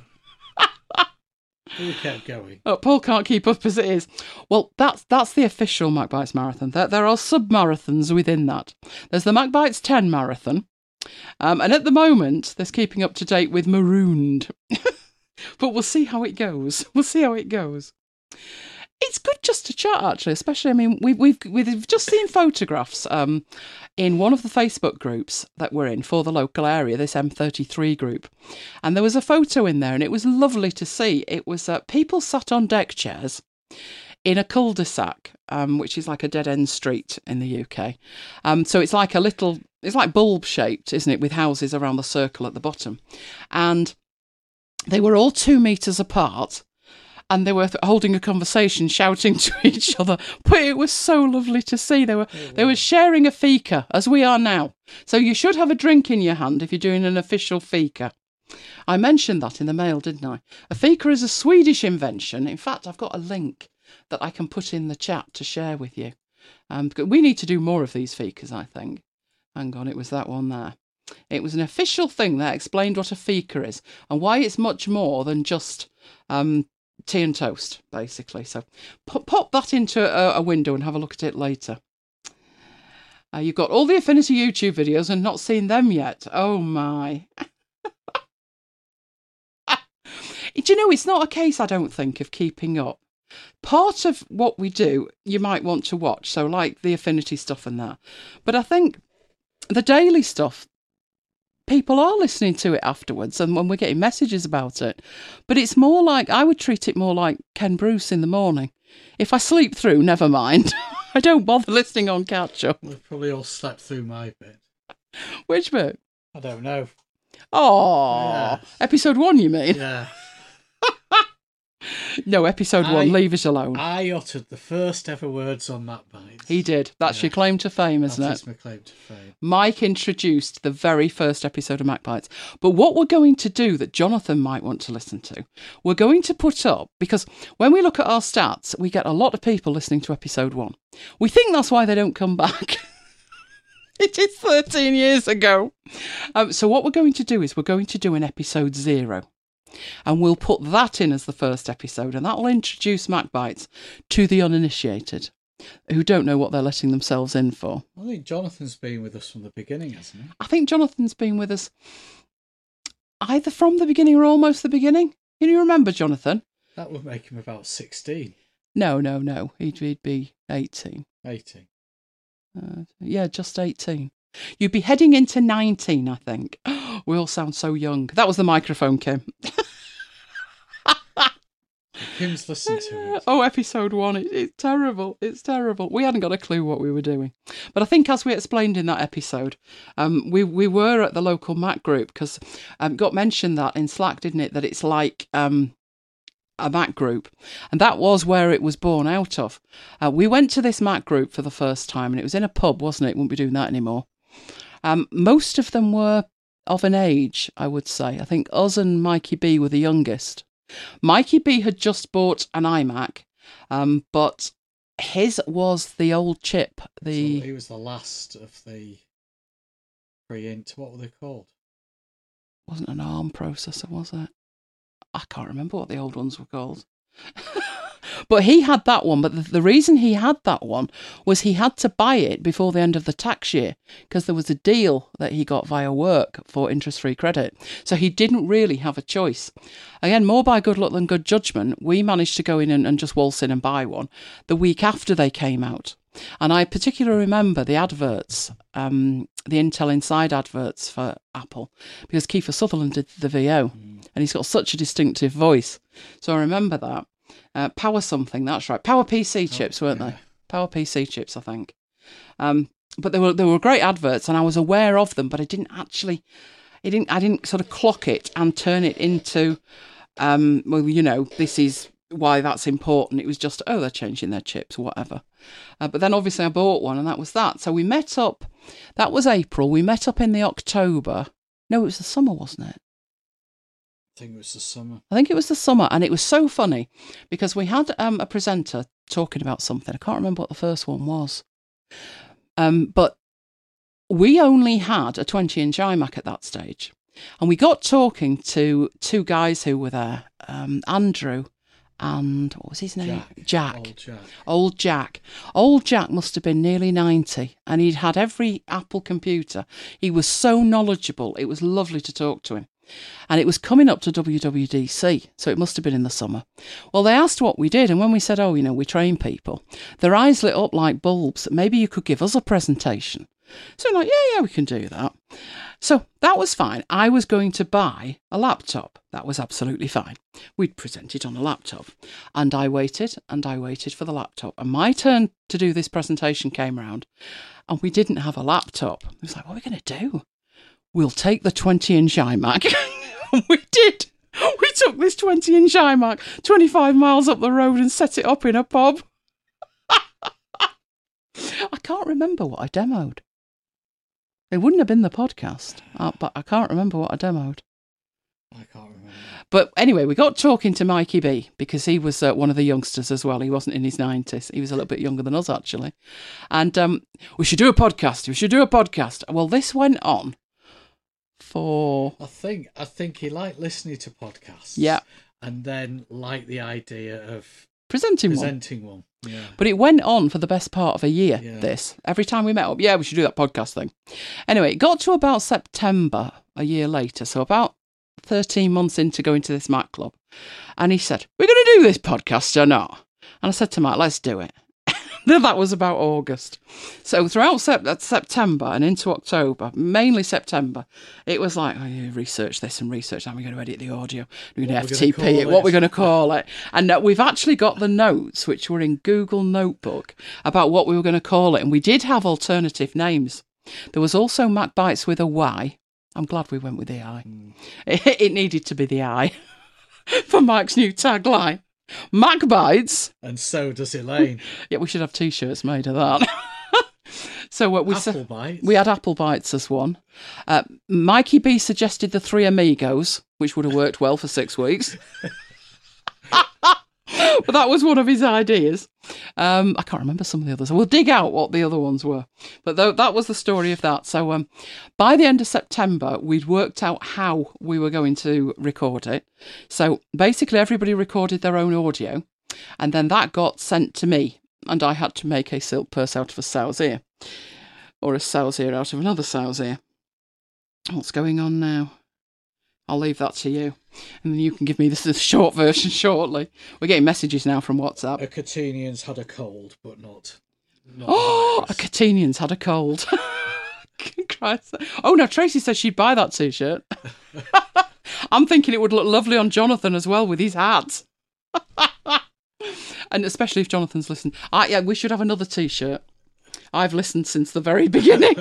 We kept going. Oh, Paul can't keep up as it is. Well, that's the official MacBytes marathon. There are sub-marathons within that. There's the MacBytes 10 marathon. And at the moment, there's keeping up to date with Marooned. But we'll see how it goes. It's good just to chat, actually, especially, I mean, we've just seen photographs in one of the Facebook groups that we're in for the local area, this M33 group. And there was a photo in there, and it was lovely to see. It was people sat on deck chairs in a cul-de-sac, which is like a dead-end street in the UK. So it's like it's like bulb-shaped, isn't it, with houses around the circle at the bottom. And they were all 2 metres apart. And they were holding a conversation, shouting to each other. But it was so lovely to see. They were sharing a fika, as we are now. So you should have a drink in your hand if you're doing an official fika. I mentioned that in the mail, didn't I? A fika is a Swedish invention. In fact, I've got a link that I can put in the chat to share with you. We need to do more of these fikas, I think. Hang on, it was that one there. It was an official thing that explained what a fika is and why it's much more than just tea and toast, basically. So pop that into a window and have a look at it later. You've got all the Affinity YouTube videos and not seen them yet. Oh my. Do you know, it's not a case, I don't think, of keeping up. Part of what we do, you might want to watch, so like the Affinity stuff and that. But I think the daily stuff, people are listening to it afterwards, and when we're getting messages about it. But it's more like, I would treat it more like Ken Bruce in the morning. If I sleep through, never mind. I don't bother listening on catch-up. We've probably all slept through my bit. Which bit? I don't know. Oh, Yeah. episode 1, you mean? Yeah. No, episode 1, leave us alone. I uttered the first ever words on Mac Bites. He did. That's your claim to fame, isn't it? That is my claim to fame. Mike introduced the very first episode of Mac Bites. But what we're going to do that Jonathan might want to listen to, we're going to put up, because when we look at our stats, we get a lot of people listening to episode 1. We think that's why they don't come back. It is 13 years ago. So what we're going to do is we're going to do an episode 0. And we'll put that in as the first episode. And that will introduce Mac Bites to the uninitiated, who don't know what they're letting themselves in for. I think Jonathan's been with us from the beginning, hasn't he? I think Jonathan's been with us either from the beginning or almost the beginning. Can you remember, Jonathan? That would make him about 16. No. He'd be 18. 18. Yeah, just 18. You'd be heading into 19, I think. We all sound so young. That was the microphone, Kim. Kim's listened to it. Oh, episode 1. It's terrible. It's terrible. We hadn't got a clue what we were doing. But I think, as we explained in that episode, we were at the local Mac group because got mentioned that in Slack, didn't it? That it's like a Mac group. And that was where it was born out of. We went to this Mac group for the first time, and it was in a pub, wasn't it? Wouldn't be doing that anymore. Most of them were of an age, I would say. I think us and Mikey B were the youngest. Mikey B had just bought an iMac, but his was the old chip. So he was the last of the pre-int. What were they called? Wasn't an ARM processor, was it? I can't remember what the old ones were called. But he had that one. But the reason he had that one was he had to buy it before the end of the tax year because there was a deal that he got via work for interest-free credit. So he didn't really have a choice. Again, more by good luck than good judgment, we managed to go in and just waltz in and buy one the week after they came out. And I particularly remember the adverts, the Intel Inside adverts for Apple, because Kiefer Sutherland did the VO, and he's got such a distinctive voice. So I remember that. Power something, that's right. Power PC chips, weren't they? Power PC chips, I think. But they were great adverts, and I was aware of them, but I didn't sort of clock it and turn it into, this is why that's important. It was just, they're changing their chips, whatever. But then obviously I bought one, and that was that. So we met up, that was April, we met up in the October. No, it was the summer, wasn't it? I think it was the summer. I think it was the summer, and it was so funny because we had a presenter talking about something. I can't remember what the first one was. But we only had a 20-inch iMac at that stage. And we got talking to two guys who were there, Andrew and, what was his name? Jack. Old Jack. Old Jack must have been nearly 90, and he'd had every Apple computer. He was so knowledgeable. It was lovely to talk to him. And it was coming up to WWDC, so it must have been in the summer. Well, they asked what we did, and when we said, we train people, their eyes lit up like bulbs. Maybe you could give us a presentation. So I'm like, yeah, we can do that. So that was fine. I was going to buy a laptop. That was absolutely fine. We'd present it on a laptop. And I waited for the laptop. And my turn to do this presentation came round, and we didn't have a laptop. I was like, what are we going to do? We'll take the 20-inch iMac. We did. We took this 20-inch iMac 25 miles up the road and set it up in a pub. I can't remember what I demoed. It wouldn't have been the podcast, but I can't remember what I demoed. I can't remember. But anyway, we got talking to Mikey B because he was one of the youngsters as well. He wasn't in his 90s. He was a little bit younger than us, actually. And we should do a podcast. Well, this went on for... I think he liked listening to podcasts. Yeah. And then liked the idea of presenting one. Yeah. But it went on for the best part of a year, Yeah. this. Every time we met up, we should do that podcast thing. Anyway, it got to about September a year later, so about 13 months into going to this Mac Club. And he said, we're going to do this podcast or not? And I said to Matt, let's do it. That was about August. So throughout September and into October, mainly September, it was like, research this and research that. We're going to edit the audio. We're going to FTP it. What we're going to call it. And we've actually got the notes, which were in Google Notebook, about what we were going to call it. And we did have alternative names. There was also Mac Bites with a Y. I'm glad we went with the I. It needed to be the I for Mike's new tagline. Mac Bites. And so does Elaine. Yeah, we should have T-shirts made of that. So Apple Bites. we had Apple Bites as one. Mikey B suggested the Three Amigos, which would have worked well for 6 weeks. But that was one of his ideas. I can't remember some of the others. We'll dig out what the other ones were. But that was the story of that. So by the end of September, we'd worked out how we were going to record it. So basically, everybody recorded their own audio. And then that got sent to me. And I had to make a silk purse out of a sow's ear. Or a sow's ear out of another sow's ear. What's going on now? I'll leave that to you. And then you can give me the short version shortly. We're getting messages now from WhatsApp. A Catenian's had a cold, but not Oh, a a Catenian's had a cold. Christ. Oh, no, Tracy says she'd buy that T-shirt. I'm thinking it would look lovely on Jonathan as well with his hat. And especially if Jonathan's listened. Yeah, we should have another T-shirt. I've listened since the very beginning.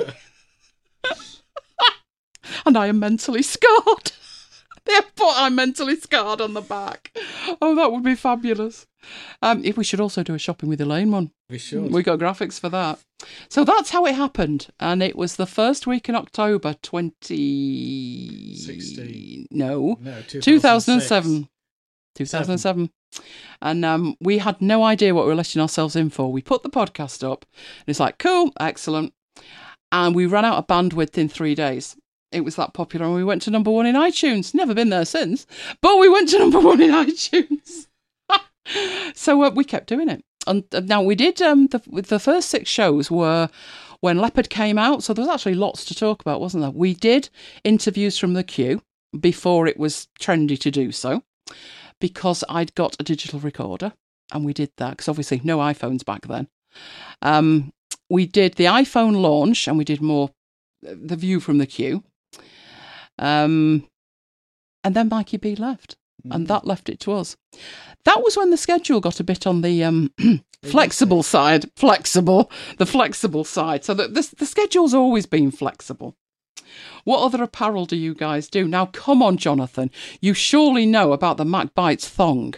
And I am mentally scarred. They have put I'm mentally scarred on the back. Oh, that would be fabulous. If we should also do a shopping with Elaine one. We should. We got graphics for that. So that's how it happened. And it was the first week in October 16. No, 2006. 2007. 2007. And we had no idea what we were letting ourselves in for. We put the podcast up and it's like, cool, excellent. And we ran out of bandwidth in 3 days. It was that popular and we went to number 1 in iTunes. Never been there since, but we went to number 1 in iTunes. So we kept doing it. And now we did, the first 6 shows were when Leopard came out. So there was actually lots to talk about, wasn't there? We did interviews from the queue before it was trendy to do so, because I'd got a digital recorder and we did that because obviously no iPhones back then. We did the iPhone launch and we did more the view from the queue. And then Mikey B left and that left it to us. That was when the schedule got a bit on the flexible side. The flexible side. So the schedule's always been flexible. What other apparel do you guys do? Now, come on, Jonathan. You surely know about the Mac Bites thong.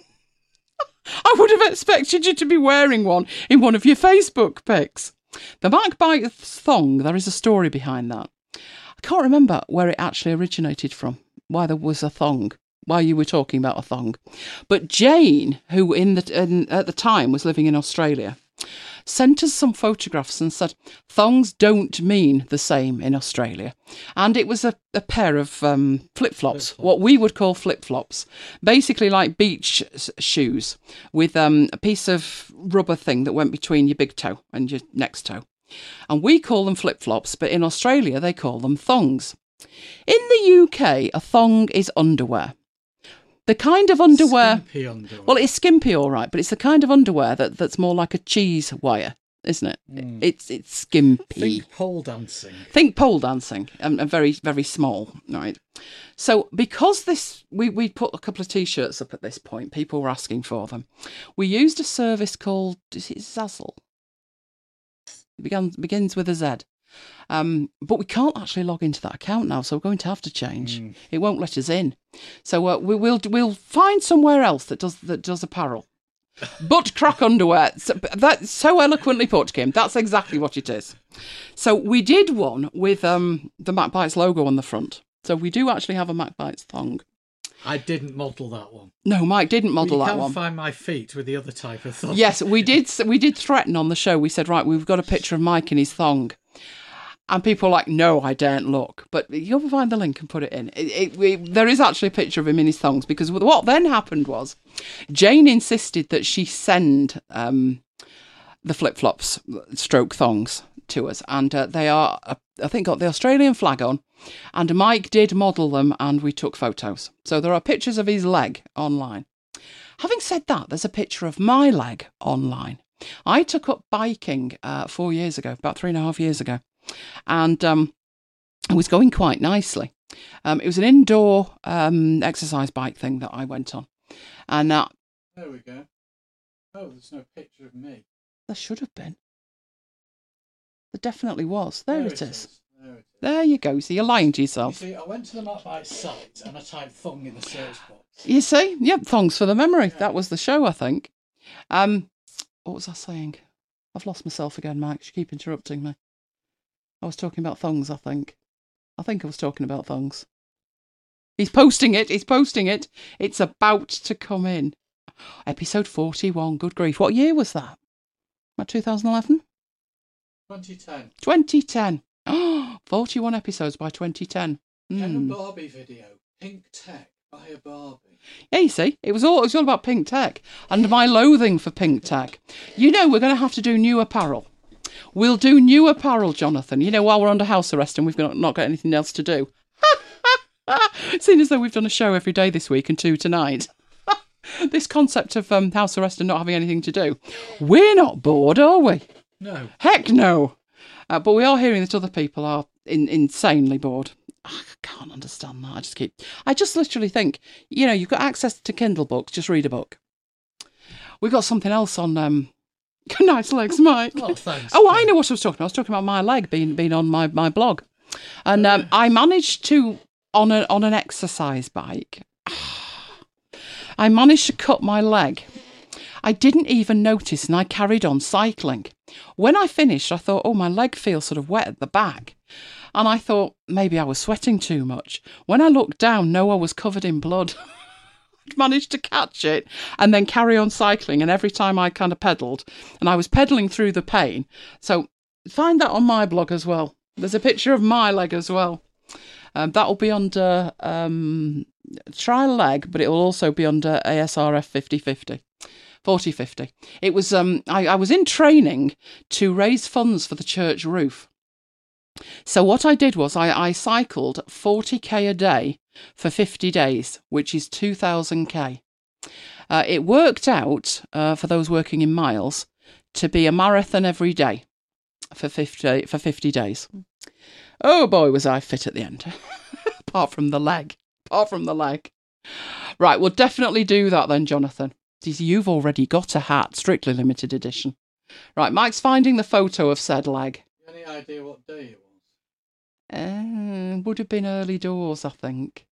I would have expected you to be wearing one in one of your Facebook pics. The Mac Bites thong, there is a story behind that. I can't remember where it actually originated from, why there was a thong, why you were talking about a thong. But Jane, who at the time was living in Australia, sent us some photographs and said thongs don't mean the same in Australia. And it was a pair of flip-flops, what we would call flip-flops, basically like beach shoes with a piece of rubber thing that went between your big toe and your next toe. And we call them flip-flops, but in Australia they call them thongs. In the UK, a thong is underwear. The kind of underwear... Skimpy underwear. Well, it's skimpy, all right, but it's the kind of underwear that's more like a cheese wire, isn't it? It's skimpy. Think pole dancing. Think pole dancing, and very, very small, right? So because we put a couple of T-shirts up at this point, people were asking for them. We used a service called, is it Zazzle? It begins with a Z. But we can't actually log into that account now, so we're going to have to change. It won't let us in. So we'll find somewhere else that does apparel. Butt crack underwear. That's so eloquently put, Kim. That's exactly what it is. So we did one with the Mac Bites logo on the front. So we do actually have a Mac Bites thong. I didn't model that one. No, Mike didn't model that one. You can't find my feet with the other type of thong. Yes, we did threaten on the show. We said, right, we've got a picture of Mike in his thong. And people are like, no, I daren't look. But you'll find the link and put it in. There is actually a picture of him in his thongs, because what then happened was Jane insisted that she send the flip-flops stroke thongs to us. And they are, I think, got the Australian flag on. And Mike did model them and we took photos. So there are pictures of his leg online. Having said that, there's a picture of my leg online. I took up biking 4 years ago, about 3.5 years ago. And it was going quite nicely. It was an indoor exercise bike thing that I went on. And there we go. Oh, there's no picture of me. There should have been. There definitely was. There it is. There you go. So you're lying to You yourself. see, I went to the MacBite site and I typed thong in the search box. You see? Yep, thongs for the memory. That was the show, I think. What was I saying? I've lost myself again, Mike. You keep interrupting me. I was talking about thongs, I think. I was talking about thongs. He's posting it. It's about to come in. Episode 41. Good grief. What year was that? About 2011? 2010. 2010. 41 episodes by 2010. Ken and Barbie video. Pink Tech by a Barbie. Yeah, you see, it was all about pink tech and my loathing for pink tech. You know, we're going to have to do new apparel. We'll do new apparel, Jonathan. You know, while we're under house arrest and we've not got anything else to do. Seeing as though we've done a show every day this week and 2 tonight. This concept of house arrest and not having anything to do. We're not bored, are we? No. Heck no. But we are hearing that other people are insanely bored. I can't understand that. I just literally think, you know, you've got access to Kindle books, just read a book. We've got something else on nice legs, Mike. Oh, thanks. Oh, I know what I was talking about. I was talking about my leg being on my blog. And I managed to, on an exercise bike, I managed to cut my leg. I didn't even notice and I carried on cycling. When I finished, I thought, oh, my leg feels sort of wet at the back. And I thought, maybe I was sweating too much. When I looked down, no, I was covered in blood. I'd managed to catch it and then carry on cycling. And every time I kind of pedalled, and I was pedalling through the pain. So find that on my blog as well. There's a picture of my leg as well. That'll be under Try Leg, but it will also be under ASRF 5050. 4050. It was I was in training to raise funds for the church roof. So what I did was I cycled 40k a day for 50 days, which is 2,000k. It worked out, for those working in miles, to be a marathon every day for 50 days. Oh boy, was I fit at the end. Apart from the leg. Right, we'll definitely do that then, Jonathan. You've already got a hat, strictly limited edition. Right, Mike's finding the photo of said leg. Any idea what day it was? Would have been early doors, I think.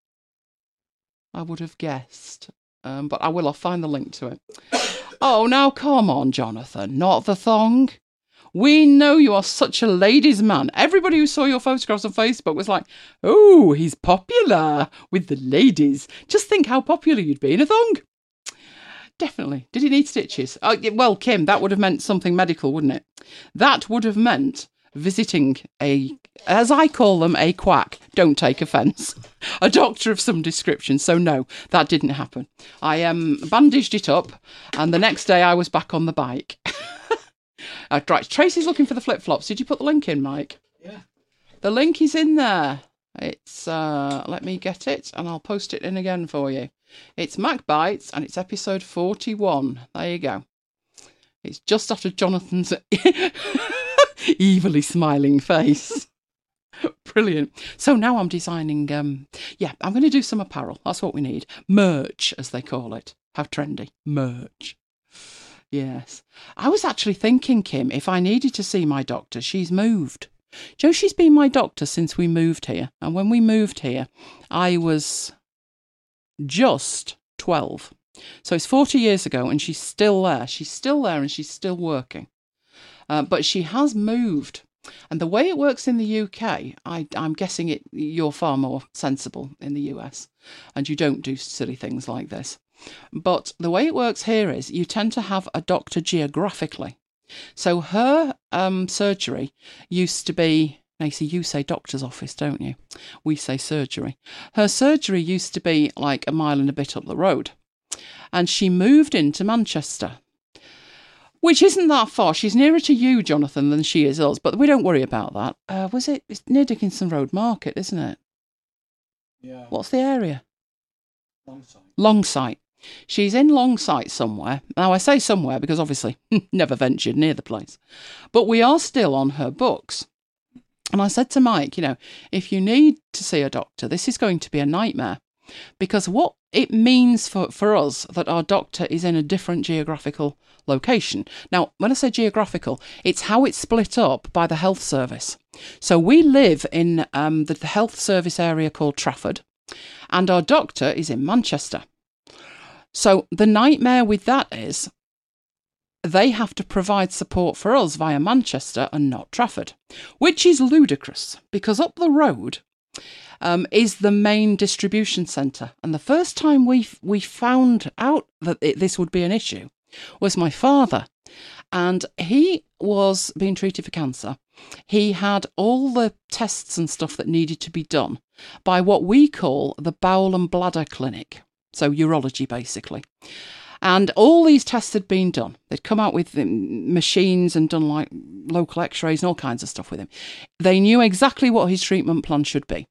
I would have guessed. But I'll find the link to it. Oh, now come on, Jonathan. Not the thong. We know you are such a ladies' man. Everybody who saw your photographs on Facebook was like, oh, he's popular with the ladies. Just think how popular you'd be in a thong. Definitely. Did he need stitches? Well, Kim, that would have meant something medical, wouldn't it? That would have meant visiting as I call them, a quack. Don't take offence. A doctor of some description. So no, that didn't happen. I bandaged it up, and the next day I was back on the bike. Right, Tracy's looking for the flip-flops. Did you put the link in, Mike? Yeah. The link is in there. It's, let me get it, and I'll post it in again for you. It's MacBites, and it's episode 41. There you go. It's just after Jonathan's evilly smiling face. Brilliant. So now I'm designing, I'm going to do some apparel. That's what we need. Merch, as they call it. How trendy. Merch. Yes. I was actually thinking, Kim, if I needed to see my doctor, she's moved. Joe, she's been my doctor since we moved here. And when we moved here, I was just 12. So it's 40 years ago and she's still there. She's still there and she's still working. But she has moved. And the way it works in the UK, I'm guessing you're far more sensible in the US. And you don't do silly things like this. But the way it works here is you tend to have a doctor geographically. So her surgery used to be, Macy, you say doctor's office, don't you? We say surgery. Her surgery used to be like a mile and a bit up the road. And she moved into Manchester, which isn't that far. She's nearer to you, Jonathan, than she is us. But we don't worry about that. It's near Dickinson Road Market, isn't it? Yeah. What's the area? Longsight. Longsight. She's in Longsight somewhere. Now, I say somewhere because obviously never ventured near the place. But we are still on her books. And I said to Mike, if you need to see a doctor, this is going to be a nightmare. because what it means for us that our doctor is in a different geographical location. Now, when I say geographical, it's how it's split up by the health service. So we live in the health service area called Trafford, and our doctor is in Manchester. So the nightmare with that is they have to provide support for us via Manchester and not Trafford, which is ludicrous because up the road is the main distribution centre. And the first time we found out that this would be an issue was my father. And he was being treated for cancer. He had all the tests and stuff that needed to be done by what we call the bowel and bladder clinic. So urology, basically. And all these tests had been done. They'd come out with machines and done like local x-rays and all kinds of stuff with him. They knew exactly what his treatment plan should be.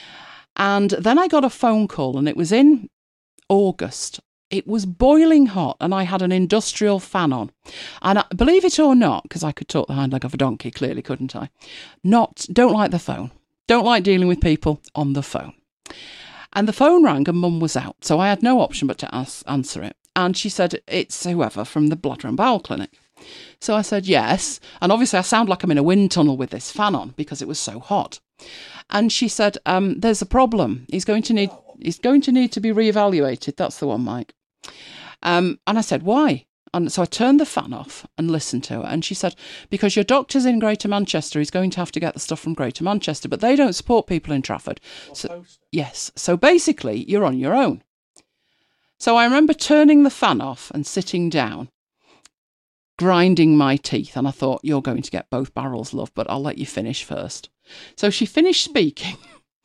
And then I got a phone call, and it was in August. It was boiling hot, and I had an industrial fan on. And believe it or not, because I could talk the hind leg of a donkey, clearly, couldn't I? Don't like the phone. Don't like dealing with people on the phone. And the phone rang, and Mum was out, so I had no option but to answer it. And she said, it's whoever from the Bladder and Bowel Clinic. So I said, yes. And obviously I sound like I'm in a wind tunnel with this fan on because it was so hot. And she said, there's a problem. He's going to need to be reevaluated. That's the one, Mike. And I said, why? And so I turned the fan off and listened to her. And she said, because your doctor's in Greater Manchester, he's going to have to get the stuff from Greater Manchester, but they don't support people in Trafford. So, yes. So basically, you're on your own. So I remember turning the fan off and sitting down, grinding my teeth. And I thought, you're going to get both barrels, love, but I'll let you finish first. So she finished speaking.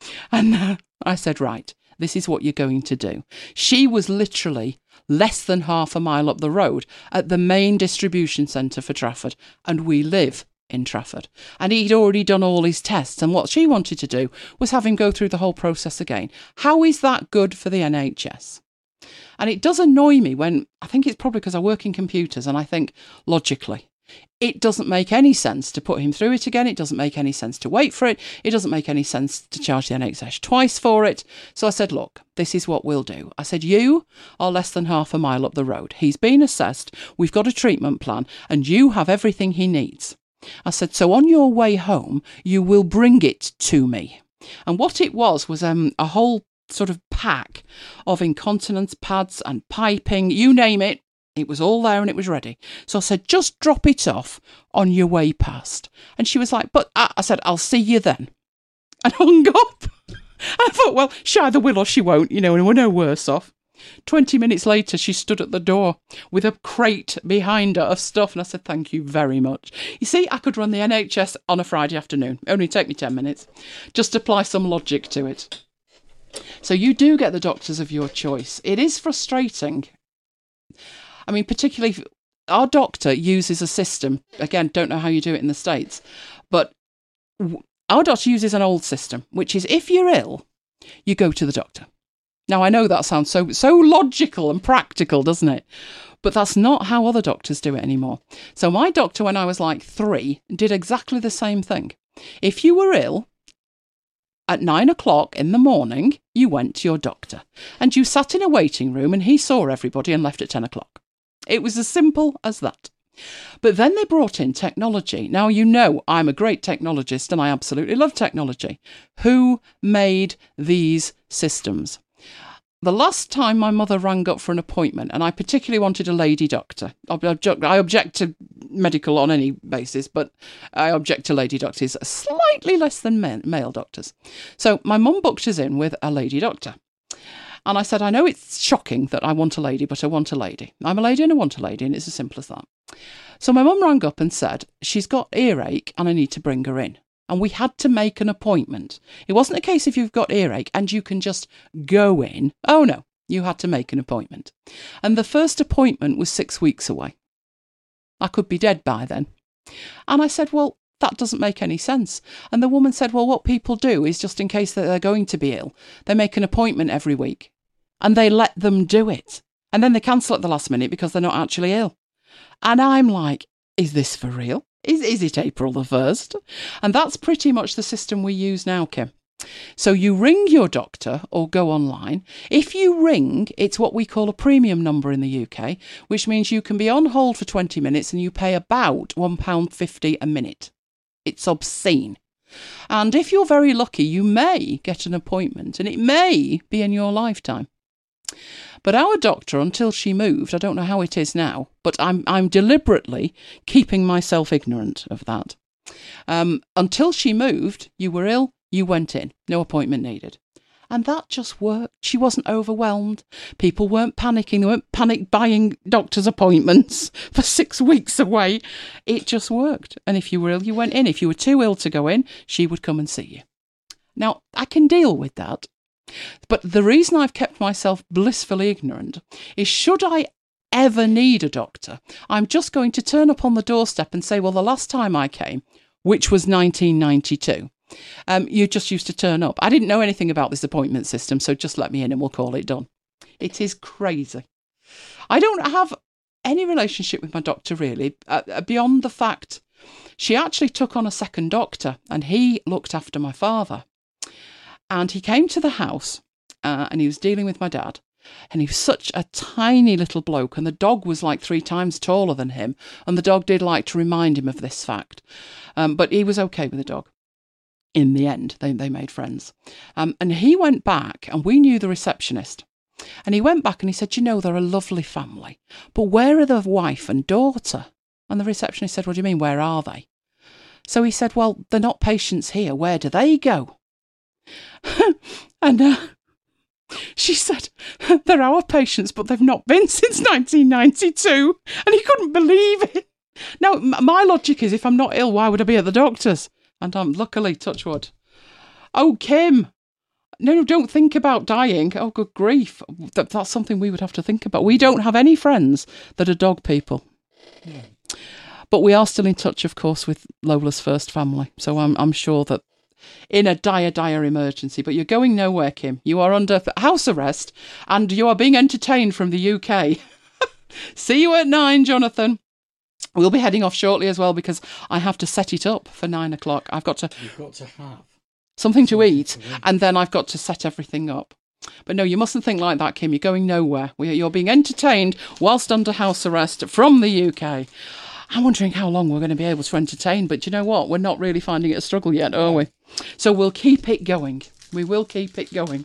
And I said, right, this is what you're going to do. She was literally less than half a mile up the road at the main distribution centre for Trafford. And we live in Trafford. And he'd already done all his tests. And what she wanted to do was have him go through the whole process again. How is that good for the NHS? And it does annoy me when, I think it's probably because I work in computers and I think logically, it doesn't make any sense to put him through it again. It doesn't make any sense to wait for it. It doesn't make any sense to charge the NHS twice for it. So I said, look, this is what we'll do. I said, you are less than half a mile up the road. He's been assessed. We've got a treatment plan and you have everything he needs. I said, so on your way home, you will bring it to me. And what it was a whole sort of pack of incontinence pads and piping, you name it. It was all there and it was ready. So I said, just drop it off on your way past. And she was like, but I said, I'll see you then. And hung up. I thought, well, she either will or she won't, and we're no worse off. 20 minutes later, she stood at the door with a crate behind her of stuff. And I said, thank you very much. You see, I could run the NHS on a Friday afternoon. It only take me 10 minutes. Just apply some logic to it. So you do get the doctors of your choice. It is frustrating. I mean, particularly our doctor uses a system. Again, don't know how you do it in the States, but our doctor uses an old system, which is if you're ill, you go to the doctor. Now, I know that sounds so logical and practical, doesn't it? But that's not how other doctors do it anymore. So my doctor, when I was like 3, did exactly the same thing. If you were ill, at 9 o'clock in the morning, you went to your doctor and you sat in a waiting room and he saw everybody and left at 10 o'clock. It was as simple as that. But then they brought in technology. Now, I'm a great technologist and I absolutely love technology. Who made these systems? The last time my mother rang up for an appointment, and I particularly wanted a lady doctor. I object to medical on any basis, but I object to lady doctors slightly less than male doctors. So my mum booked us in with a lady doctor. And I said, I know it's shocking that I want a lady, but I want a lady. I'm a lady and I want a lady, and it's as simple as that. So my mum rang up and said, she's got earache and I need to bring her in. And we had to make an appointment. It wasn't a case if you've got earache and you can just go in. Oh, no, you had to make an appointment. And the first appointment was 6 weeks away. I could be dead by then. And I said, well, that doesn't make any sense. And the woman said, well, what people do is just in case that they're going to be ill, they make an appointment every week and they let them do it. And then they cancel at the last minute because they're not actually ill. And I'm like, is this for real? Is it April the 1st? And that's pretty much the system we use now, Kim. So you ring your doctor or go online. If you ring, it's what we call a premium number in the UK, which means you can be on hold for 20 minutes and you pay about £1.50 a minute. It's obscene. And if you're very lucky, you may get an appointment and it may be in your lifetime. But our doctor, until she moved, I don't know how it is now, but I'm deliberately keeping myself ignorant of that. Until she moved, you were ill, you went in, no appointment needed. And that just worked. She wasn't overwhelmed. People weren't panicking. They weren't panic buying doctor's appointments for 6 weeks away. It just worked. And if you were ill, you went in. If you were too ill to go in, she would come and see you. Now, I can deal with that. But the reason I've kept myself blissfully ignorant is should I ever need a doctor, I'm just going to turn up on the doorstep and say, well, the last time I came, which was 1992, you just used to turn up. I didn't know anything about this appointment system, so just let me in and we'll call it done. It is crazy. I don't have any relationship with my doctor, really, beyond the fact she actually took on a second doctor and he looked after my father. And he came to the house and he was dealing with my dad. And he was such a tiny little bloke and the dog was like 3 times taller than him. And the dog did like to remind him of this fact. But he was okay with the dog. In the end, they made friends. And he went back and we knew the receptionist. And he went back and he said, you know, they're a lovely family. But where are the wife and daughter? And the receptionist said, what do you mean, where are they? So he said, well, they're not patients here. Where do they go? And she said, they're our patients, but they've not been since 1992. And he couldn't believe it. Now, my logic is if I'm not ill, why would I be at the doctor's? And I'm luckily, touch wood. Oh, Kim. No, don't think about dying. Oh, good grief. That's something we would have to think about. We don't have any friends that are dog people. Yeah. But we are still in touch, of course, with Lola's first family. So I'm sure that in a dire emergency, but you're going nowhere, Kim. You are under house arrest and you are being entertained from the UK. See you at 9, Jonathan. We'll be heading off shortly as well because I have to set it up for 9 o'clock. You've got to have something to eat and then I've got to set everything up. But no, you mustn't think like that, Kim. You're going nowhere. You're being entertained whilst under house arrest from the UK. I'm wondering how long we're going to be able to entertain, but you know what? We're not really finding it a struggle yet, are we? So we'll keep it going. We will keep it going.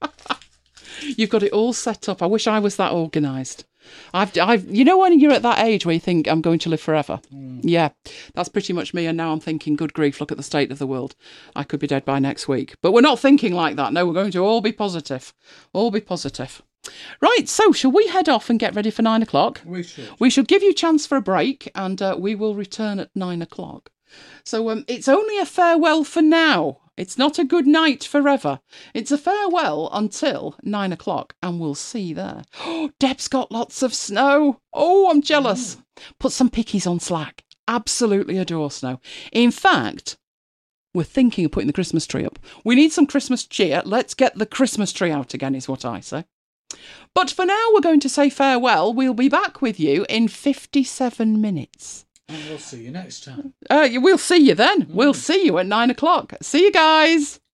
You've got it all set up. I wish I was that organised. You know when you're at that age where you think I'm going to live forever? Yeah, that's pretty much me. And now I'm thinking, good grief, look at the state of the world. I could be dead by next week. But we're not thinking like that. No, we're going to all be positive. All be positive. Right, so shall we head off and get ready for 9 o'clock? We should. We should give you a chance for a break and we will return at 9 o'clock. So it's only a farewell for now. It's not a good night forever. It's a farewell until 9 o'clock and we'll see you there. Oh, Deb's got lots of snow. Oh, I'm jealous. Put some pickies on Slack. Absolutely adore snow. In fact, we're thinking of putting the Christmas tree up. We need some Christmas cheer. Let's get the Christmas tree out again is what I say. But for now, we're going to say farewell. We'll be back with you in 57 minutes. And we'll see you next time. We'll see you then. We'll see you at 9 o'clock. See you guys.